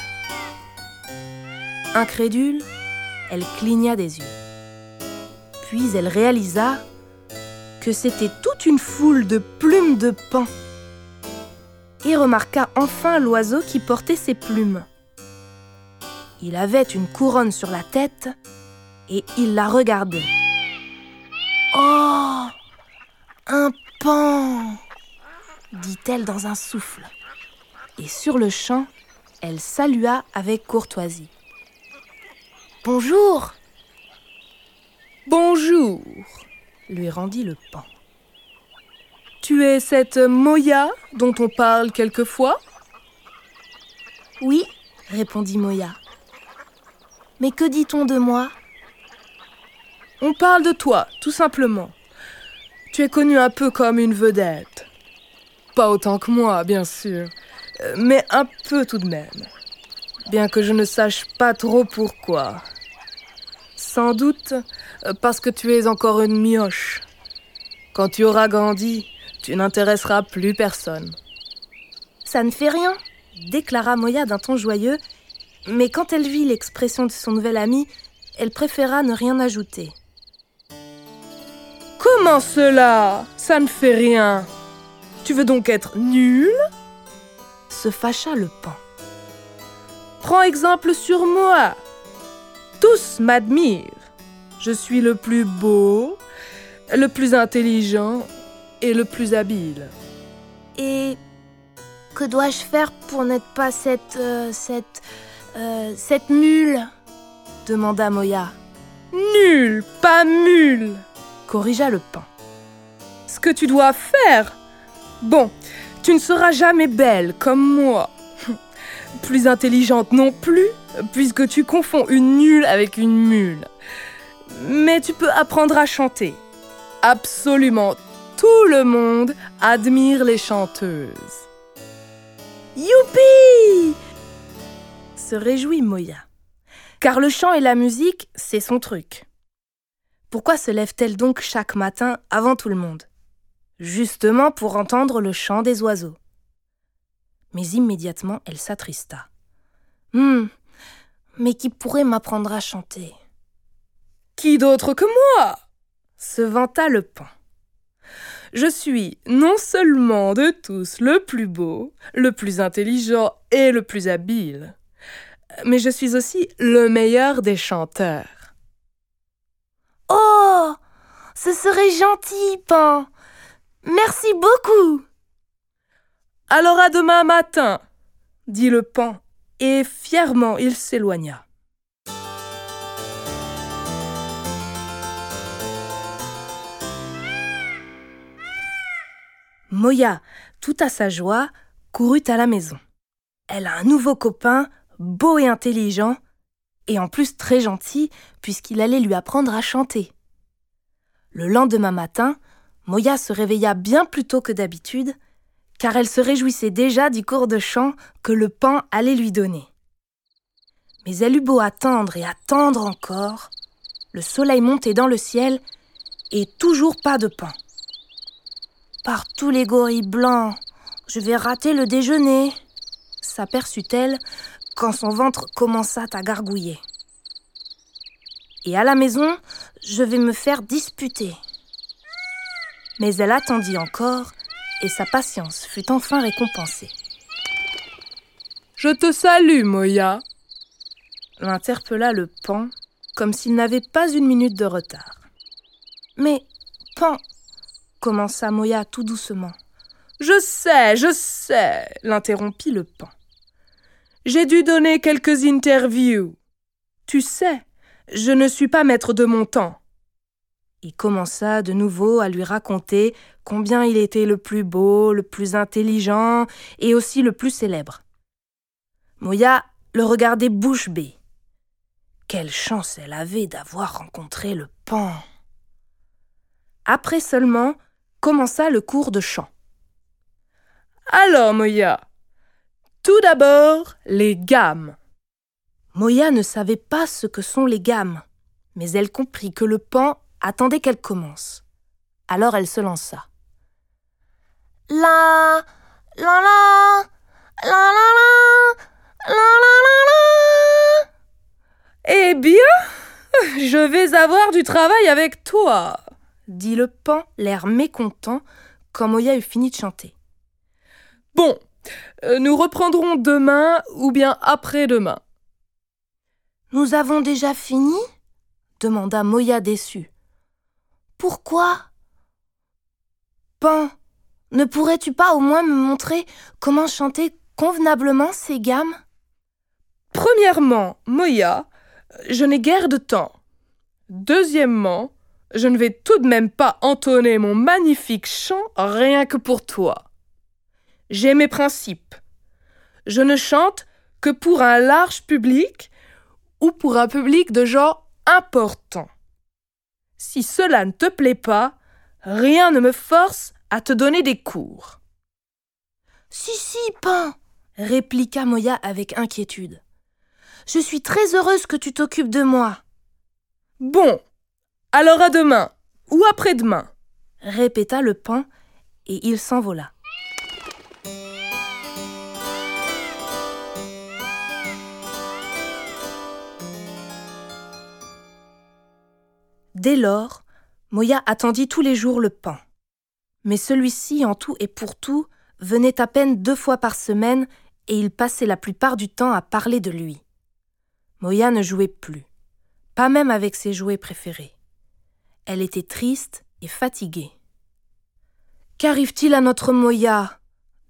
Incrédule, elle cligna des yeux. Puis elle réalisa que c'était toute une foule de plumes de paon et remarqua enfin l'oiseau qui portait ses plumes. Il avait une couronne sur la tête et il la regardait. « Oh, un paon !» dit-elle dans un souffle. Et sur le champ, elle salua avec courtoisie. « Bonjour !»« Bonjour !» lui rendit le paon. « Tu es cette Moya dont on parle quelquefois ?»« Oui, » répondit Moya. « Mais que dit-on de moi ?»« On parle de toi, tout simplement. Tu es connue un peu comme une vedette. Pas autant que moi, bien sûr, mais un peu tout de même. Bien que je ne sache pas trop pourquoi. Sans doute parce que tu es encore une mioche. Quand tu auras grandi, tu n'intéresseras plus personne. Ça ne fait rien, déclara Moya d'un ton joyeux, mais quand elle vit l'expression de son nouvel ami, elle préféra ne rien ajouter. Comment cela ? Ça ne fait rien. Tu veux donc être nul ? Se fâcha le paon. Prends exemple sur moi. Tous m'admirent. Je suis le plus beau, le plus intelligent et le plus habile. Et Que dois-je faire pour n'être pas cette mule ?» demanda Moya. Nul, pas mule, corrigea le pain. Ce que tu dois faire? Bon, tu ne seras jamais belle comme moi. Plus intelligente non plus, puisque tu confonds une nulle avec une mule. Mais tu peux apprendre à chanter. Absolument tout le monde admire les chanteuses. Youpi! Se réjouit Moya. Car le chant et la musique, c'est son truc. Pourquoi se lève-t-elle donc chaque matin avant tout le monde? Justement pour entendre le chant des oiseaux. Mais immédiatement, elle s'attrista. Mais qui pourrait m'apprendre à chanter? Qui d'autre que moi? Se vanta le paon. Je suis non seulement de tous le plus beau, le plus intelligent et le plus habile, mais je suis aussi le meilleur des chanteurs. Oh, ce serait gentil, paon. Merci beaucoup. Alors à demain matin, dit le paon, et fièrement il s'éloigna. Moya, tout à sa joie, courut à la maison. Elle a un nouveau copain, beau et intelligent, et en plus très gentil, puisqu'il allait lui apprendre à chanter. Le lendemain matin, Moya se réveilla bien plus tôt que d'habitude, car elle se réjouissait déjà du cours de chant que le paon allait lui donner. Mais elle eut beau attendre et attendre encore, le soleil montait dans le ciel et toujours pas de paon. Par tous les gorilles blancs, je vais rater le déjeuner, s'aperçut-elle quand son ventre commença à gargouiller. Et à la maison, je vais me faire disputer. Mais elle attendit encore et sa patience fut enfin récompensée. Je te salue, Moya, l'interpella le paon, comme s'il n'avait pas une minute de retard. Mais, paon, commença Moya tout doucement. Je sais, l'interrompit le paon. J'ai dû donner quelques interviews. Tu sais, je ne suis pas maître de mon temps. Il commença de nouveau à lui raconter combien il était le plus beau, le plus intelligent et aussi le plus célèbre. Moya le regardait bouche bée. Quelle chance elle avait d'avoir rencontré le paon. Après seulement, commença le cours de chant. Alors, Moya, tout d'abord, les gammes. Moya ne savait pas ce que sont les gammes, mais elle comprit que le paon attendait qu'elle commence. Alors elle se lança. La, la, la, la, la, la, la, la, la. Eh bien, je vais avoir du travail avec toi, dit le paon, l'air mécontent, quand Moya eut fini de chanter. Bon, nous reprendrons demain ou bien après-demain. Nous avons déjà fini? Demanda Moya déçue. Pourquoi? Paon, ne pourrais-tu pas au moins me montrer comment chanter convenablement ces gammes? Premièrement, Moya, je n'ai guère de temps. Deuxièmement, je ne vais tout de même pas entonner mon magnifique chant rien que pour toi. J'ai mes principes. Je ne chante que pour un large public ou pour un public de genre important. Si cela ne te plaît pas, rien ne me force à te donner des cours. Si, paon, répliqua Moya avec inquiétude. Je suis très heureuse que tu t'occupes de moi. Bon, alors à demain ou après-demain, répéta le paon et il s'envola. Dès lors, Moya attendit tous les jours le paon. Mais celui-ci, en tout et pour tout, venait à peine 2 fois par semaine et il passait la plupart du temps à parler de lui. Moya ne jouait plus, pas même avec ses jouets préférés. Elle était triste et fatiguée. « Qu'arrive-t-il à notre Moya »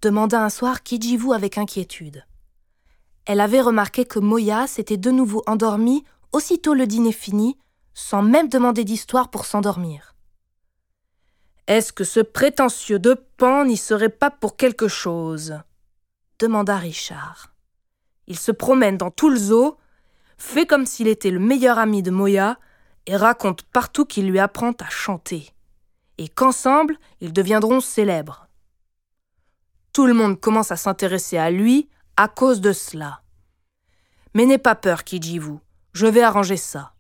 demanda un soir Kijivu avec inquiétude. Elle avait remarqué que Moya s'était de nouveau endormie aussitôt le dîner fini, sans même demander d'histoire pour s'endormir. « Est-ce que ce prétentieux de Pan n'y serait pas pour quelque chose ?» demanda Richard. Il se promène dans tout le zoo, fait comme s'il était le meilleur ami de Moya et raconte partout qu'il lui apprend à chanter, et qu'ensemble, ils deviendront célèbres. Tout le monde commence à s'intéresser à lui à cause de cela. Mais n'aie pas peur, Kijivu, je vais arranger ça.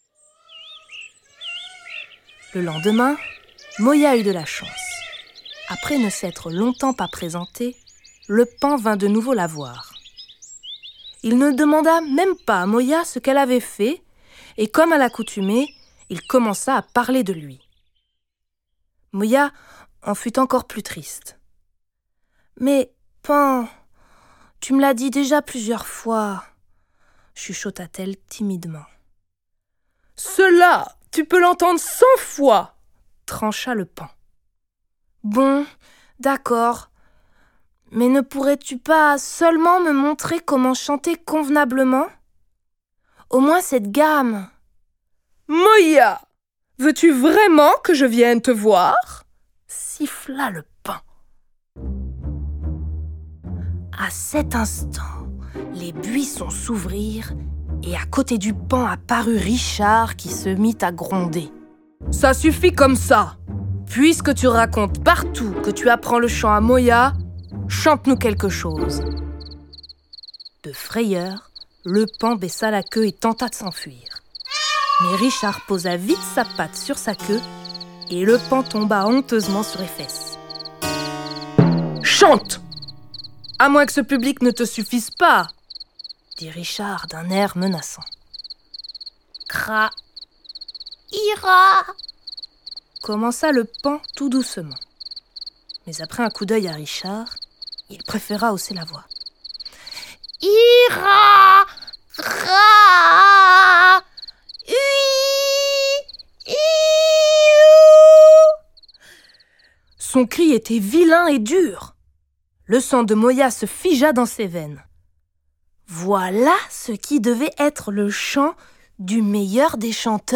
Le lendemain, Moya eut de la chance. Après ne s'être longtemps pas présenté, le Pan vint de nouveau la voir. Il ne demanda même pas à Moya ce qu'elle avait fait, et comme à l'accoutumée, il commença à parler de lui. Moya en fut encore plus triste. « Mais, Pan, tu me l'as dit déjà plusieurs fois, » chuchota-t-elle timidement. « Cela, tu peux l'entendre 100 fois !» trancha le Pan. « Bon, d'accord. Mais ne pourrais-tu pas seulement me montrer comment chanter convenablement ? Au moins cette gamme. »« Moya, veux-tu vraiment que je vienne te voir ?» siffla le Pan. À cet instant, les buissons s'ouvrirent et à côté du Pan apparut Richard qui se mit à gronder. « Ça suffit comme ça. Puisque tu racontes partout que tu apprends le chant à Moya, chante-nous quelque chose. » De frayeur, le Pan baissa la queue et tenta de s'enfuir. Mais Richard posa vite sa patte sur sa queue et le Pan tomba honteusement sur les fesses. « Chante ! À moins que ce public ne te suffise pas !» dit Richard d'un air menaçant. « Cra, ira !» commença le Pan tout doucement. Mais après un coup d'œil à Richard, il préféra hausser la voix. « Ira, ra, ui, iou !» Son cri était vilain et dur. Le sang de Moya se figea dans ses veines. Voilà ce qui devait être le chant du meilleur des chanteurs ?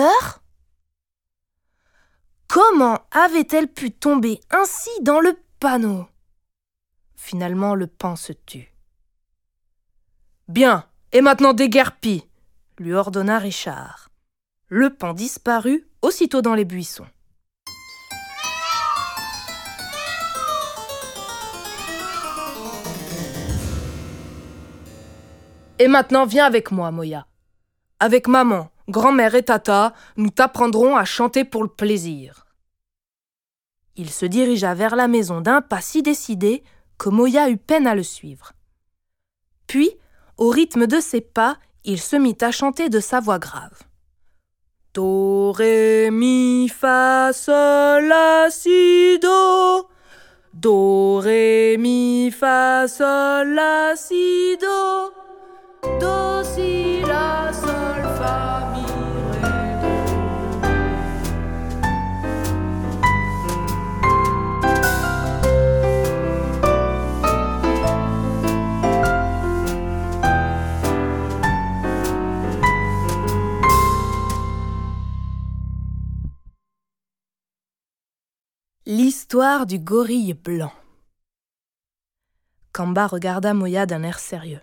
Comment avait-elle pu tomber ainsi dans le panneau ? Finalement, le Pan se tut. « Bien, et maintenant déguerpis !» lui ordonna Richard. Le Pan disparut aussitôt dans les buissons. « Et maintenant, viens avec moi, Moya. Avec maman, grand-mère et tata, nous t'apprendrons à chanter pour le plaisir. » Il se dirigea vers la maison d'un pas si décidé que Moya eut peine à le suivre. Puis, au rythme de ses pas, il se mit à chanter de sa voix grave. « Do, ré, mi, fa, sol, la, si, do. Do, ré, mi, fa, sol, la, si, do. Do, si, la, sol, fa, mi, ré, do. » L'histoire du gorille blanc. Kamba regarda Moya d'un air sérieux.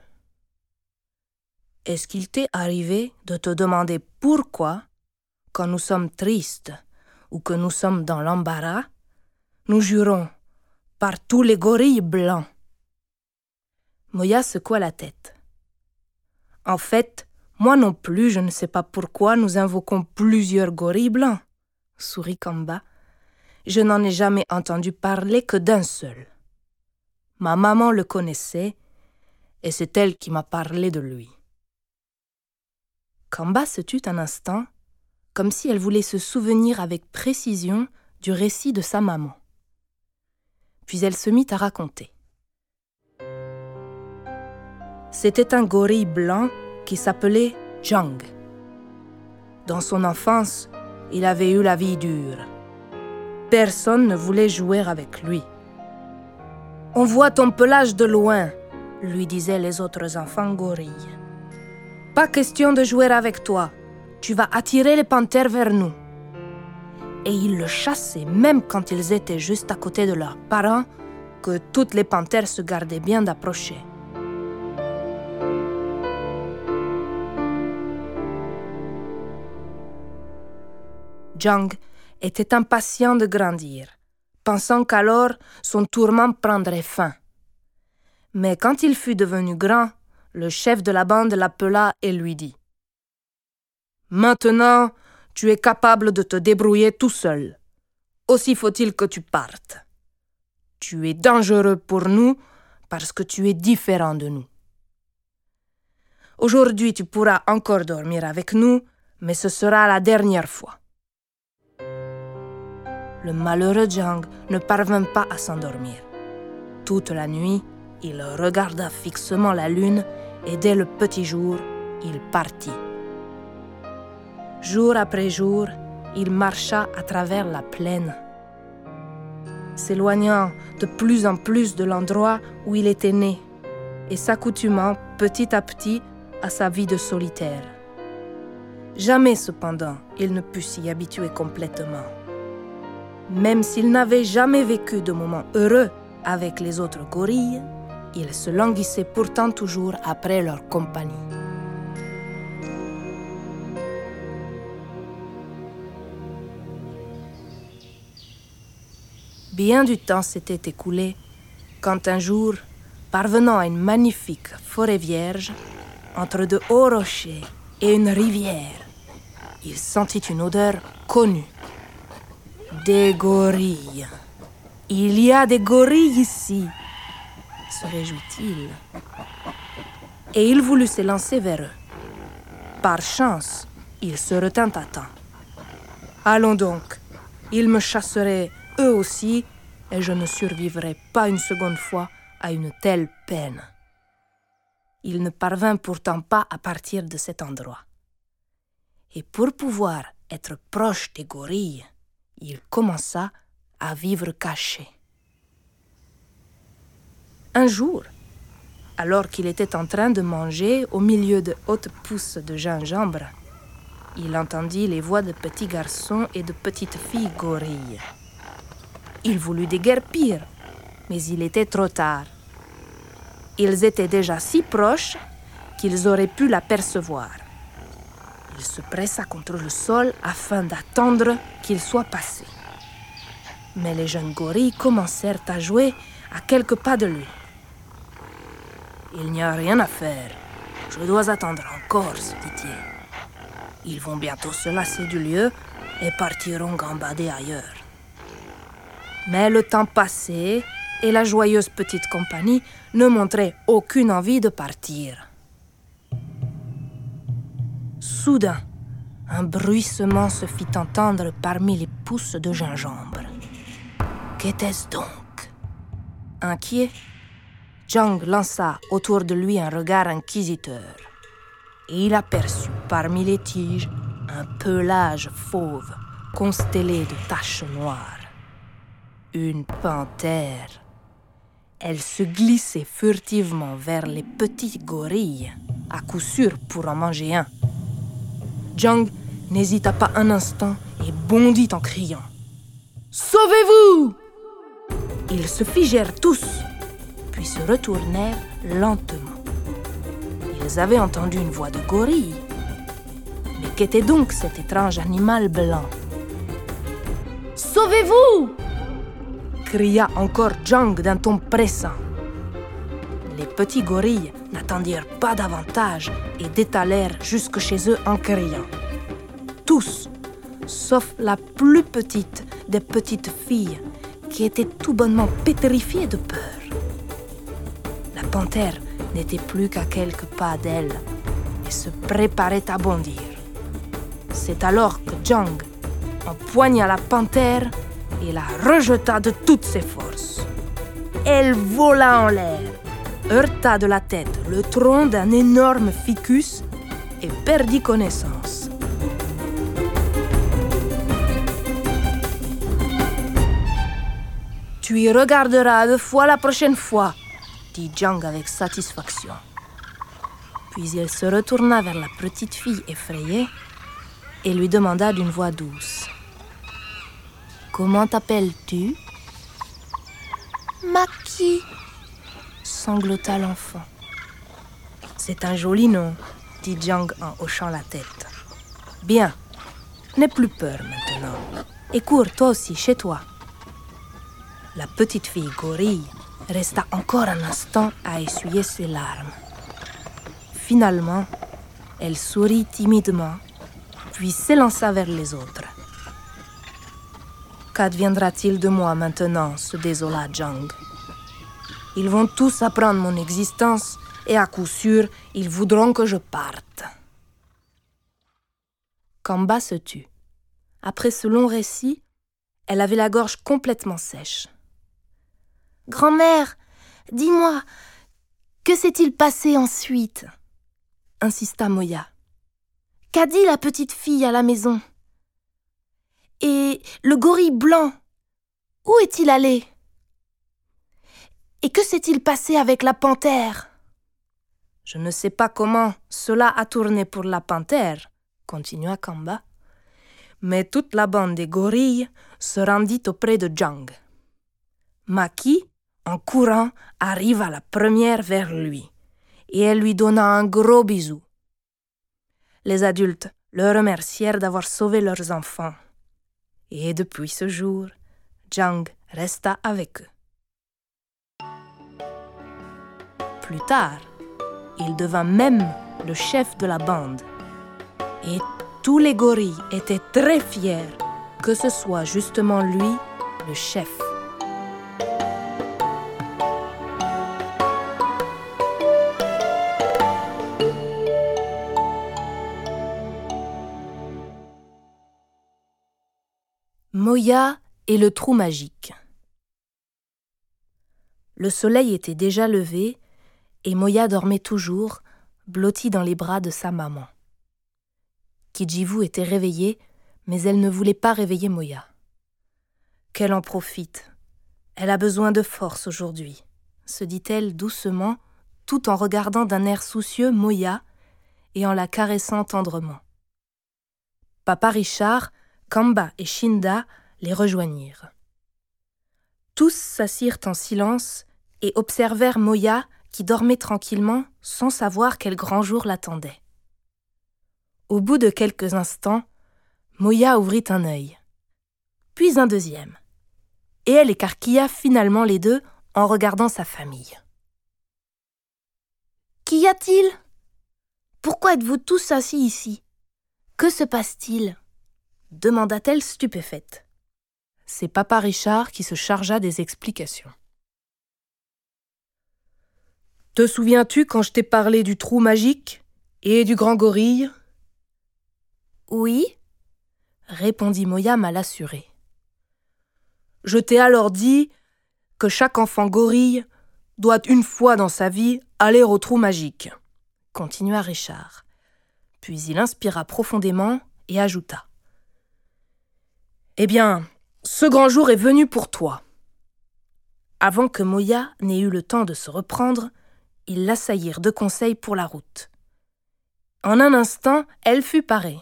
« Est-ce qu'il t'est arrivé de te demander pourquoi, quand nous sommes tristes ou que nous sommes dans l'embarras, nous jurons par tous les gorilles blancs ?» Moya secoua la tête. « En fait, moi non plus, je ne sais pas pourquoi nous invoquons plusieurs gorilles blancs, » sourit Kamba. « Je n'en ai jamais entendu parler que d'un seul. Ma maman le connaissait et c'est elle qui m'a parlé de lui. » Kamba se tut un instant, comme si elle voulait se souvenir avec précision du récit de sa maman. Puis elle se mit à raconter. C'était un gorille blanc qui s'appelait Jang. Dans son enfance, il avait eu la vie dure. Personne ne voulait jouer avec lui. On voit ton pelage de loin, lui disaient les autres enfants gorilles. Pas question de jouer avec toi, tu vas attirer les panthères vers nous. Et ils le chassaient même quand ils étaient juste à côté de leurs parents, que toutes les panthères se gardaient bien d'approcher. Jung était impatient de grandir, pensant qu'alors son tourment prendrait fin. Mais quand il fut devenu grand, le chef de la bande l'appela et lui dit « Maintenant, tu es capable de te débrouiller tout seul. Aussi faut-il que tu partes. Tu es dangereux pour nous parce que tu es différent de nous. Aujourd'hui, tu pourras encore dormir avec nous, mais ce sera la dernière fois. » Le malheureux Jung ne parvint pas à s'endormir. Toute la nuit, il regarda fixement la lune et dès le petit jour, il partit. Jour après jour, il marcha à travers la plaine, s'éloignant de plus en plus de l'endroit où il était né et s'accoutumant petit à petit à sa vie de solitaire. Jamais, cependant, il ne put s'y habituer complètement. Même s'il n'avait jamais vécu de moments heureux avec les autres gorilles, il se languissait pourtant toujours après leur compagnie. Bien du temps s'était écoulé quand un jour, parvenant à une magnifique forêt vierge, entre de hauts rochers et une rivière, il sentit une odeur connue. Des gorilles. Il y a des gorilles ici, se réjouit-il. Et il voulut s'élancer vers eux. Par chance, il se retint à temps. Allons donc, ils me chasseraient eux aussi, et je ne survivrai pas une seconde fois à une telle peine. Il ne parvint pourtant pas à partir de cet endroit. Et pour pouvoir être proche des gorilles, il commença à vivre caché. Un jour, alors qu'il était en train de manger au milieu de hautes pousses de gingembre, il entendit les voix de petits garçons et de petites filles gorilles. Il voulut déguerpir, mais il était trop tard. Ils étaient déjà si proches qu'ils auraient pu l'apercevoir. Il se pressa contre le sol afin d'attendre qu'il soit passé. Mais les jeunes gorilles commencèrent à jouer à quelques pas de lui. « Il n'y a rien à faire. Je dois attendre encore, se dit-il. Ils vont bientôt se lasser du lieu et partiront gambader ailleurs. » Mais le temps passait et la joyeuse petite compagnie ne montrait aucune envie de partir. Soudain, un bruissement se fit entendre parmi les pousses de gingembre. Qu'était-ce donc? Inquiet, Jung lança autour de lui un regard inquisiteur et il aperçut parmi les tiges un pelage fauve constellé de taches noires. Une panthère. Elle se glissait furtivement vers les petits gorilles, à coup sûr pour en manger un. Jung n'hésita pas un instant et bondit en criant « Sauvez-vous !» Ils se figèrent tous, puis se retournèrent lentement. Ils avaient entendu une voix de gorille. Mais qu'était donc cet étrange animal blanc? « Sauvez-vous !» cria encore Jung d'un ton pressant. Les petits gorilles n'attendirent pas davantage et détalèrent jusque chez eux en criant. Tous, sauf la plus petite des petites filles, qui était tout bonnement pétrifiée de peur. La panthère n'était plus qu'à quelques pas d'elle et se préparait à bondir. C'est alors que Jung empoigna la panthère et la rejeta de toutes ses forces. Elle vola en l'air, heurta de la tête le tronc d'un énorme ficus et perdit connaissance. « Tu y regarderas 2 fois la prochaine fois, dit Jang avec satisfaction. Puis il se retourna vers la petite fille effrayée et lui demanda d'une voix douce. « Comment t'appelles-tu » ? « Maki » sanglota l'enfant. « C'est un joli nom, » dit Jang en hochant la tête. « Bien, n'aie plus peur maintenant. Et cours toi aussi chez toi. » La petite fille gorille resta encore un instant à essuyer ses larmes. Finalement, elle sourit timidement, puis s'élança vers les autres. Qu'adviendra-t-il de moi maintenant, se désola Jang. Ils vont tous apprendre mon existence et à coup sûr, ils voudront que je parte. Kamba se tut. Après ce long récit, elle avait la gorge complètement sèche. « Grand-mère, dis-moi, que s'est-il passé ensuite ?» insista Moya. « Qu'a dit la petite fille à la maison ? Et le gorille blanc, où est-il allé ? Et que s'est-il passé avec la panthère ? » « Je ne sais pas comment cela a tourné pour la panthère, » continua Kamba, mais toute la bande des gorilles se rendit auprès de Jang. Maki, en courant, arriva la première vers lui, et elle lui donna un gros bisou. Les adultes le remercièrent d'avoir sauvé leurs enfants. Et depuis ce jour, Jang resta avec eux. Plus tard, il devint même le chef de la bande. Et tous les gorilles étaient très fiers que ce soit justement lui le chef. Moya et le trou magique. Le soleil était déjà levé et Moya dormait toujours, blottie dans les bras de sa maman. Kijivu était réveillée, mais elle ne voulait pas réveiller Moya. Qu'elle en profite. Elle a besoin de force aujourd'hui, se dit-elle doucement, tout en regardant d'un air soucieux Moya et en la caressant tendrement. Papa Richard, Kamba et Shinda les rejoignirent. Tous s'assirent en silence et observèrent Moya qui dormait tranquillement sans savoir quel grand jour l'attendait. Au bout de quelques instants, Moya ouvrit un œil, puis un deuxième, et elle écarquilla finalement les deux en regardant sa famille. « Qu'y a-t-il ? Pourquoi êtes-vous tous assis ici ? Que se passe-t-il » demanda-t-elle stupéfaite. C'est Papa Richard qui se chargea des explications. « Te souviens-tu quand je t'ai parlé du trou magique et du grand gorille ?»« Oui, » répondit Moya mal assurée. « Je t'ai alors dit que chaque enfant gorille doit une fois dans sa vie aller au trou magique, » continua Richard. Puis il inspira profondément et ajouta. « Eh bien, ce grand jour est venu pour toi. » Avant que Moya n'ait eu le temps de se reprendre, ils l'assaillirent de conseils pour la route. En un instant, elle fut parée.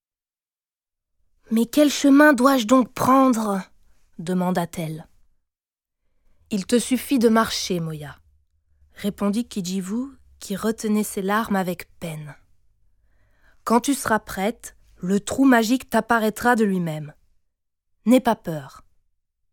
« Mais quel chemin dois-je donc prendre ?» demanda-t-elle. « Il te suffit de marcher, Moya, » répondit Kijivu, qui retenait ses larmes avec peine. « Quand tu seras prête, le trou magique t'apparaîtra de lui-même. N'aie pas peur. Vas-y. »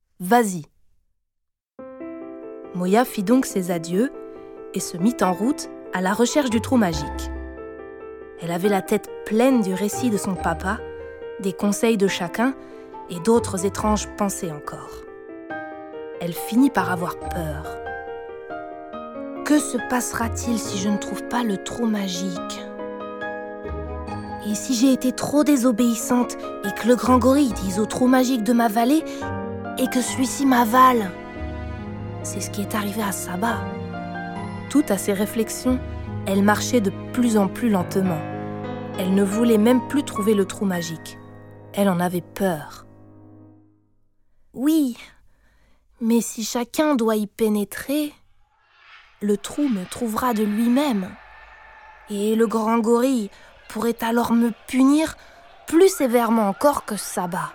Moya fit donc ses adieux et se mit en route à la recherche du trou magique. Elle avait la tête pleine du récit de son papa, des conseils de chacun et d'autres étranges pensées encore. Elle finit par avoir peur. Que se passera-t-il si je ne trouve pas le trou magique ? Et si j'ai été trop désobéissante et que le grand gorille dise au trou magique de m'avaler et que celui-ci m'avale ? C'est ce qui est arrivé à Saba. Toute à ses réflexions, elle marchait de plus en plus lentement. Elle ne voulait même plus trouver le trou magique. Elle en avait peur. « Oui, Mais si chacun doit y pénétrer, le trou me trouvera de lui-même. Et le grand gorille pourrait alors me punir plus sévèrement encore que Saba.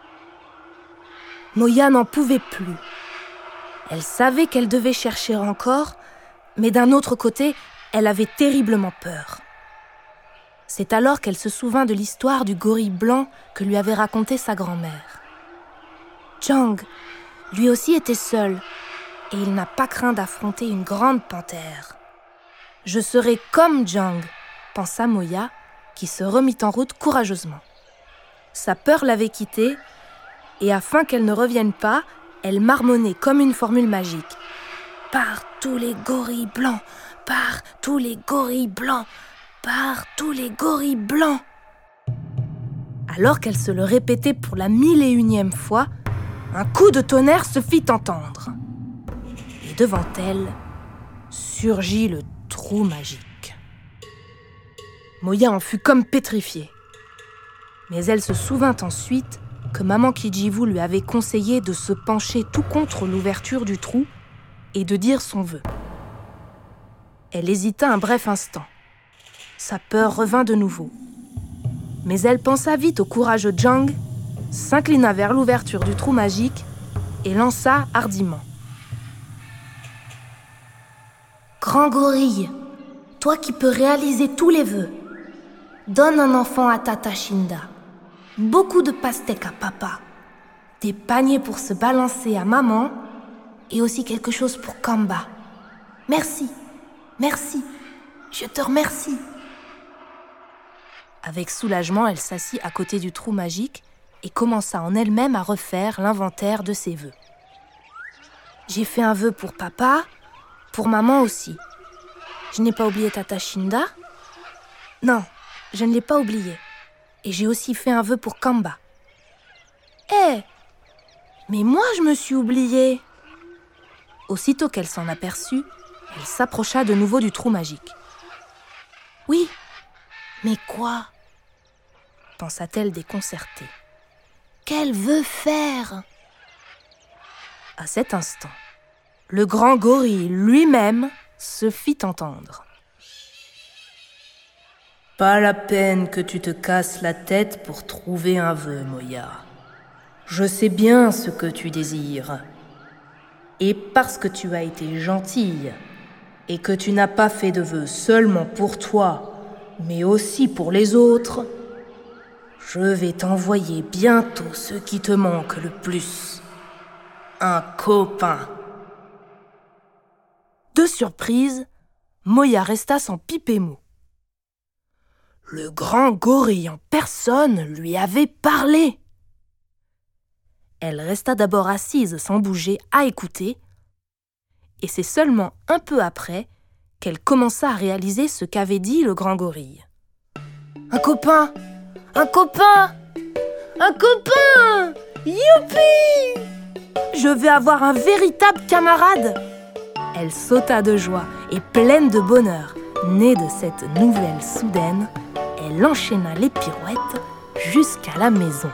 Moya n'en pouvait plus. Elle savait qu'elle devait chercher encore, mais d'un autre côté, elle avait terriblement peur. C'est alors qu'elle se souvint de l'histoire du gorille blanc que lui avait raconté sa grand-mère. Jang, lui aussi, était seul, et il n'a pas craint d'affronter une grande panthère. Je serai comme Jang, pensa Moya, qui se remit en route courageusement. Sa peur l'avait quittée, et afin qu'elle ne revienne pas, elle marmonnait comme une formule magique. « Par tous les gorilles blancs, par tous les gorilles blancs, par tous les gorilles blancs !» Alors qu'elle se le répétait pour la 1001e fois, un coup de tonnerre se fit entendre. Et devant elle, surgit le trou magique. Moya en fut comme pétrifiée. Mais elle se souvint ensuite que maman Kijivu lui avait conseillé de se pencher tout contre l'ouverture du trou et de dire son vœu. Elle hésita un bref instant. Sa peur revint de nouveau. Mais elle pensa vite au courageux Jang, s'inclina vers l'ouverture du trou magique et lança hardiment. « Grand gorille, toi qui peux réaliser tous les vœux, donne un enfant à Tata Shinda. Beaucoup de pastèques à papa, des paniers pour se balancer à maman et aussi quelque chose pour Kamba. Merci, merci, je te remercie. » Avec soulagement, elle s'assit à côté du trou magique et commença en elle-même à refaire l'inventaire de ses vœux. J'ai fait un vœu pour papa, pour maman aussi. Je n'ai pas oublié Tata Shinda? Non, je ne l'ai pas oublié. Et j'ai aussi fait un vœu pour Kamba. Mais moi je me suis oubliée. Aussitôt qu'elle s'en aperçut, elle s'approcha de nouveau du trou magique. Oui, mais quoi? Pensa-t-elle déconcertée. Qu'elle veut faire? À cet instant, le grand gorille lui-même se fit entendre. Pas la peine que tu te casses la tête pour trouver un vœu, Moya. Je sais bien ce que tu désires. Et parce que tu as été gentille et que tu n'as pas fait de vœu seulement pour toi, mais aussi pour les autres, je vais t'envoyer bientôt ce qui te manque le plus. Un copain. De surprise, Moya resta sans piper mot. Le grand gorille en personne lui avait parlé. Elle resta d'abord assise sans bouger à écouter, et c'est seulement un peu après qu'elle commença à réaliser ce qu'avait dit le grand gorille. Un copain! Un copain! Un copain! Youpi! Je vais avoir un véritable camarade! Elle sauta de joie et pleine de bonheur. Née de cette nouvelle soudaine, elle enchaîna les pirouettes jusqu'à la maison.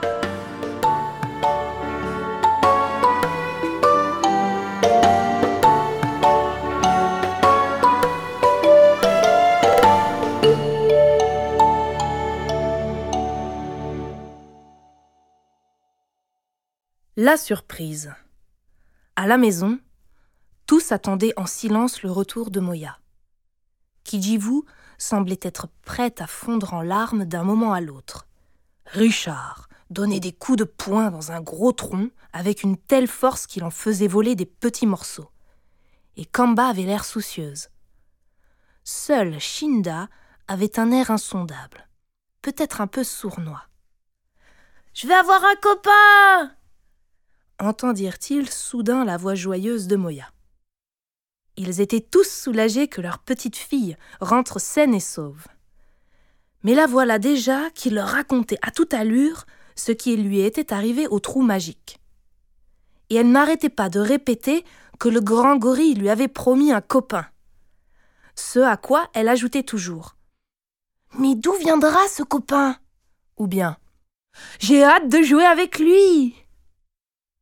La surprise. À la maison, tous attendaient en silence le retour de Moya. Kijivu semblait être prête à fondre en larmes d'un moment à l'autre. Richard donnait des coups de poing dans un gros tronc avec une telle force qu'il en faisait voler des petits morceaux. Et Kamba avait l'air soucieuse. Seule Shinda avait un air insondable, peut-être un peu sournois. « Je vais avoir un copain !» entendirent-ils soudain la voix joyeuse de Moya. Ils étaient tous soulagés que leur petite fille rentre saine et sauve. Mais la voilà déjà qui leur racontait à toute allure ce qui lui était arrivé au trou magique. Et elle n'arrêtait pas de répéter que le grand gorille lui avait promis un copain. Ce à quoi elle ajoutait toujours « Mais d'où viendra ce copain ?» ou bien « J'ai hâte de jouer avec lui !»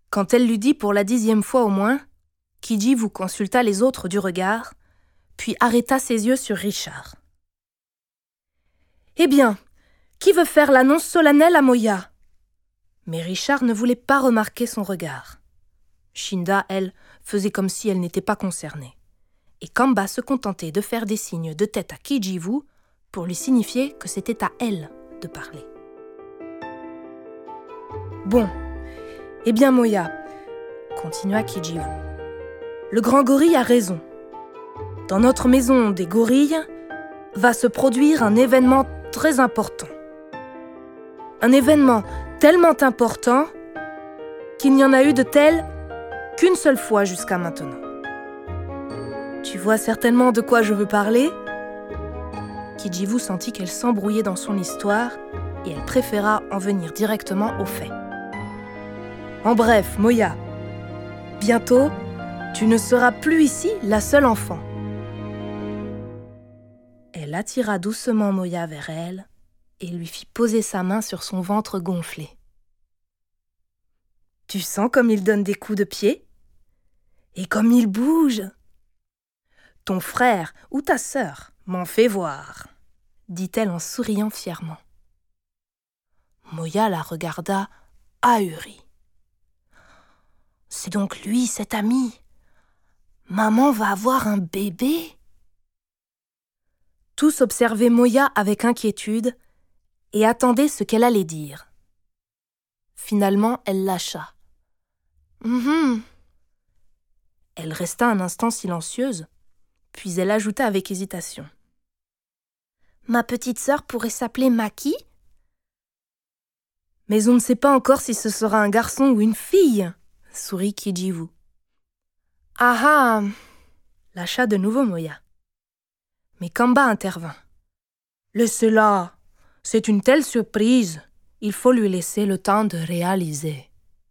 Quand elle l'eut dit pour la 10e fois au moins, Kijivu consulta les autres du regard, puis arrêta ses yeux sur Richard. « Eh bien, qui veut faire l'annonce solennelle à Moya ?» Mais Richard ne voulait pas remarquer son regard. Shinda, elle, faisait comme si elle n'était pas concernée. Et Kamba se contentait de faire des signes de tête à Kijivu pour lui signifier que c'était à elle de parler. « Bon, eh bien Moya, continua Kijivu, le grand gorille a raison. Dans notre maison des gorilles va se produire un événement très important. Un événement tellement important qu'il n'y en a eu de tel qu'une seule fois jusqu'à maintenant. Tu vois certainement de quoi je veux parler ?» Kijivu sentit qu'elle s'embrouillait dans son histoire et elle préféra en venir directement aux faits. « En bref, Moya, bientôt, tu ne seras plus ici la seule enfant. » Elle attira doucement Moya vers elle et lui fit poser sa main sur son ventre gonflé. « Tu sens comme il donne des coups de pied ? Et comme il bouge ! Ton frère ou ta sœur m'en fait voir, » dit-elle en souriant fièrement. Moya la regarda ahurie. « C'est donc lui, cet ami ? Maman va avoir un bébé ?» Tous observaient Moya avec inquiétude et attendaient ce qu'elle allait dire. Finalement, elle lâcha. « Elle resta un instant silencieuse, puis elle ajouta avec hésitation. « Ma petite sœur pourrait s'appeler Maki ? Mais on ne sait pas encore si ce sera un garçon ou une fille, » sourit Kijivu. « Ah ah !» lâcha de nouveau Moya. Mais Kamba intervint. « Laissez-la, c'est une telle surprise, il faut lui laisser le temps de réaliser. »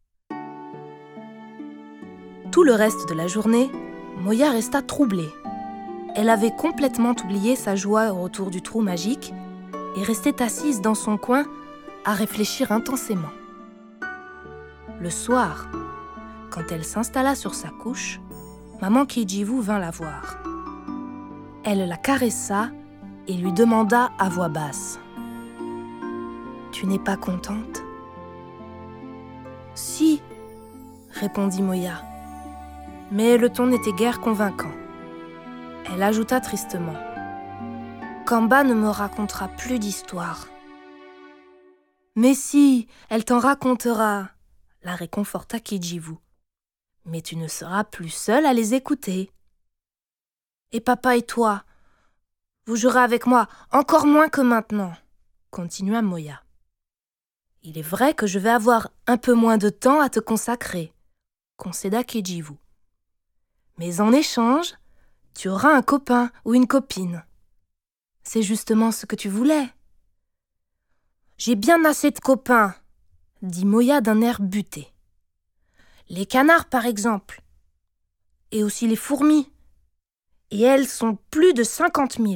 Tout le reste de la journée, Moya resta troublée. Elle avait complètement oublié sa joie autour du trou magique et restait assise dans son coin à réfléchir intensément. Le soir, quand elle s'installa sur sa couche, maman Kijivu vint la voir. Elle la caressa et lui demanda à voix basse. « Tu n'es pas contente ?» ?»« Si, » répondit Moya. Mais le ton n'était guère convaincant. Elle ajouta tristement. « Kamba ne me racontera plus d'histoire. »« Mais si, elle t'en racontera, » la réconforta Kijivu. « Mais tu ne seras plus seule à les écouter. »« Et papa et toi, vous jouerez avec moi encore moins que maintenant, » continua Moya. « Il est vrai que je vais avoir un peu moins de temps à te consacrer, » concéda Kijivu. Mais en échange, tu auras un copain ou une copine. C'est justement ce que tu voulais. J'ai bien assez de copains, dit Moya d'un air buté. Les canards, par exemple. Et aussi les fourmis. Et elles sont plus de 50 000.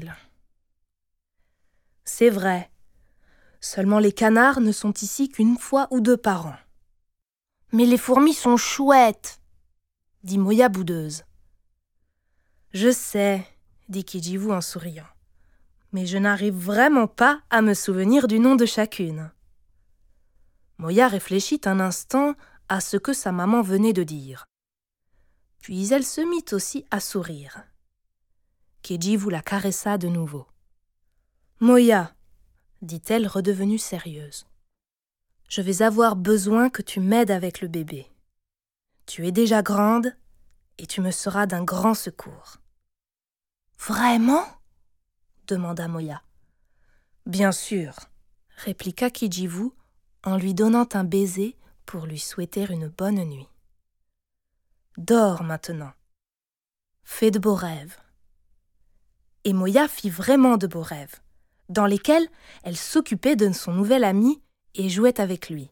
C'est vrai. Seulement les canards ne sont ici qu'une fois ou deux par an. Mais les fourmis sont chouettes, dit Moya boudeuse. Je sais, dit Kijivu en souriant, mais je n'arrive vraiment pas à me souvenir du nom de chacune. Moya réfléchit un instant à ce que sa maman venait de dire. Puis elle se mit aussi à sourire. Kijivu la caressa de nouveau. « Moya, dit-elle redevenue sérieuse, je vais avoir besoin que tu m'aides avec le bébé. Tu es déjà grande et tu me seras d'un grand secours. » « Vraiment ?» demanda Moya. « Bien sûr, » répliqua Kijivu en lui donnant un baiser pour lui souhaiter une bonne nuit. « Dors maintenant. Fais de beaux rêves. » Et Moya fit vraiment de beaux rêves, dans lesquels elle s'occupait de son nouvel ami et jouait avec lui.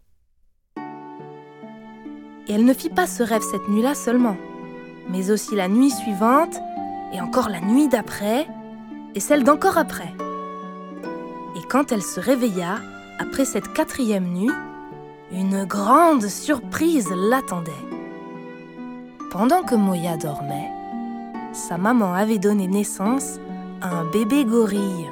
Et elle ne fit pas ce rêve cette nuit-là seulement, mais aussi la nuit suivante, et encore la nuit d'après, et celle d'encore après. Et quand elle se réveilla, après cette 4e nuit, Une grande surprise l'attendait. Pendant que Moya dormait, sa maman avait donné naissance à un bébé gorille.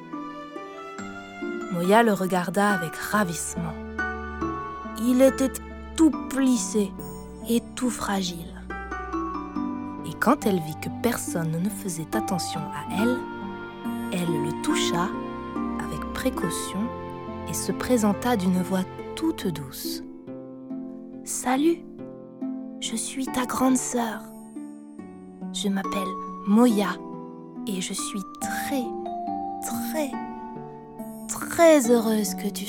Moya le regarda avec ravissement. Il était tout plissé et tout fragile. Et quand elle vit que personne ne faisait attention à elle, elle le toucha avec précaution et se présenta d'une voix toute douce. « Salut, je suis ta grande sœur. Je m'appelle Moya et je suis très heureuse que tu sois là. »